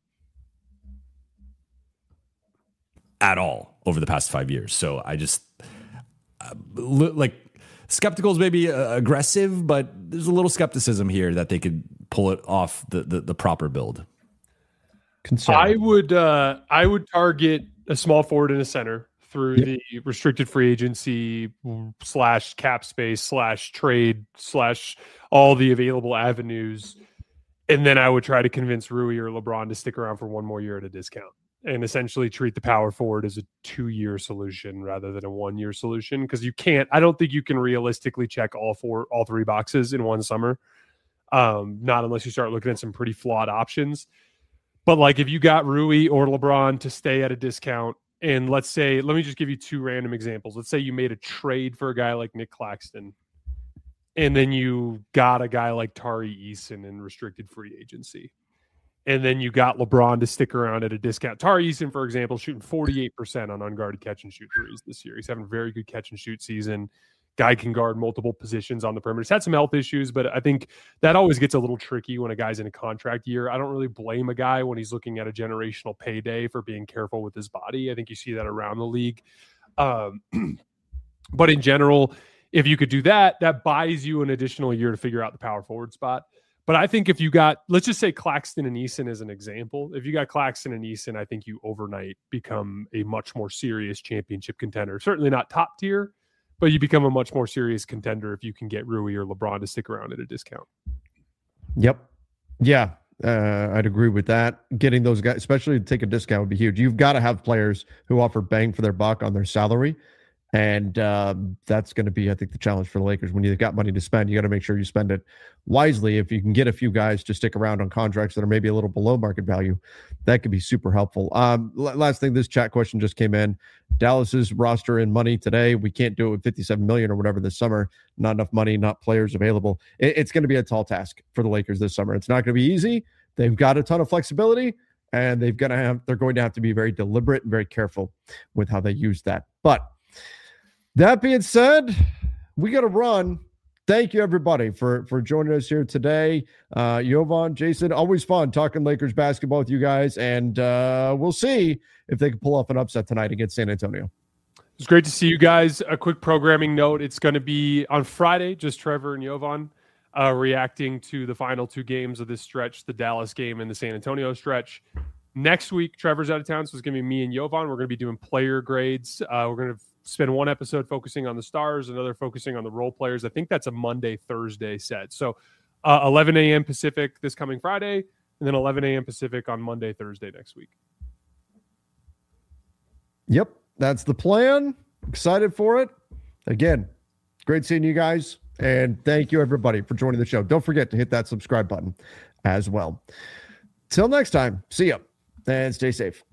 at all over the past five years. So I just uh, like skeptical is maybe uh, aggressive, but there's a little skepticism here that they could pull it off the the, the proper build. Concern. I would uh, I would target a small forward and a center through yep. the restricted free agency slash cap space slash trade slash all the available avenues. And then I would try to convince Rui or LeBron to stick around for one more year at a discount and essentially treat the power forward as a two-year solution rather than a one-year solution. Because you can't, I don't think you can realistically check all four, all three boxes in one summer. Um, not unless you start looking at some pretty flawed options. But like if you got Rui or LeBron to stay at a discount, and let's say, let me just give you two random examples. Let's say you made a trade for a guy like Nick Claxton, and then you got a guy like Tari Eason in restricted free agency. And then you got LeBron to stick around at a discount. Tari Eason, for example, shooting forty-eight percent on unguarded catch and shoot threes this year. He's having a very good catch and shoot season. Guy can guard multiple positions on the perimeter. He's had some health issues, but I think that always gets a little tricky when a guy's in a contract year. I don't really blame a guy when he's looking at a generational payday for being careful with his body. I think you see that around the league. Um, but in general, if you could do that, that buys you an additional year to figure out the power forward spot. But I think if you got, let's just say Claxton and Eason as an example. If you got Claxton and Eason, I think you overnight become a much more serious championship contender. Certainly not top tier, but you become a much more serious contender if you can get Rui or LeBron to stick around at a discount. Yep. Yeah, uh, I'd agree with that. Getting those guys, especially to take a discount, would be huge. You've got to have players who offer bang for their buck on their salary. And um, that's going to be, I think, the challenge for the Lakers. When you've got money to spend, you got to make sure you spend it wisely. If you can get a few guys to stick around on contracts that are maybe a little below market value, that could be super helpful. Um, last thing, this chat question just came in. Dallas's roster and money today, we can't do it with fifty-seven million dollars or whatever this summer. Not enough money, not players available. It, it's going to be a tall task for the Lakers this summer. It's not going to be easy. They've got a ton of flexibility, and they've got to have. They're going to have to be very deliberate and very careful with how they use that. But that being said, we got to run. Thank you, everybody, for, for joining us here today. Uh, Jovan, Jason, always fun talking Lakers basketball with you guys. And uh, we'll see if they can pull off an upset tonight against San Antonio. It's great to see you guys. A quick programming note. It's going to be on Friday, just Trevor and Jovan uh, reacting to the final two games of this stretch, the Dallas game and the San Antonio stretch. Next week, Trevor's out of town, so it's going to be me and Jovan. We're going to be doing player grades. Uh, we're going to spend one episode focusing on the stars, another focusing on the role players. I think that's a Monday, Thursday set. So uh, eleven a.m. Pacific this coming Friday, and then eleven a.m. Pacific on Monday, Thursday next week. Yep, that's the plan. Excited for it. Again, great seeing you guys, and thank you, everybody, for joining the show. Don't forget to hit that subscribe button as well. Till next time, see ya, and stay safe.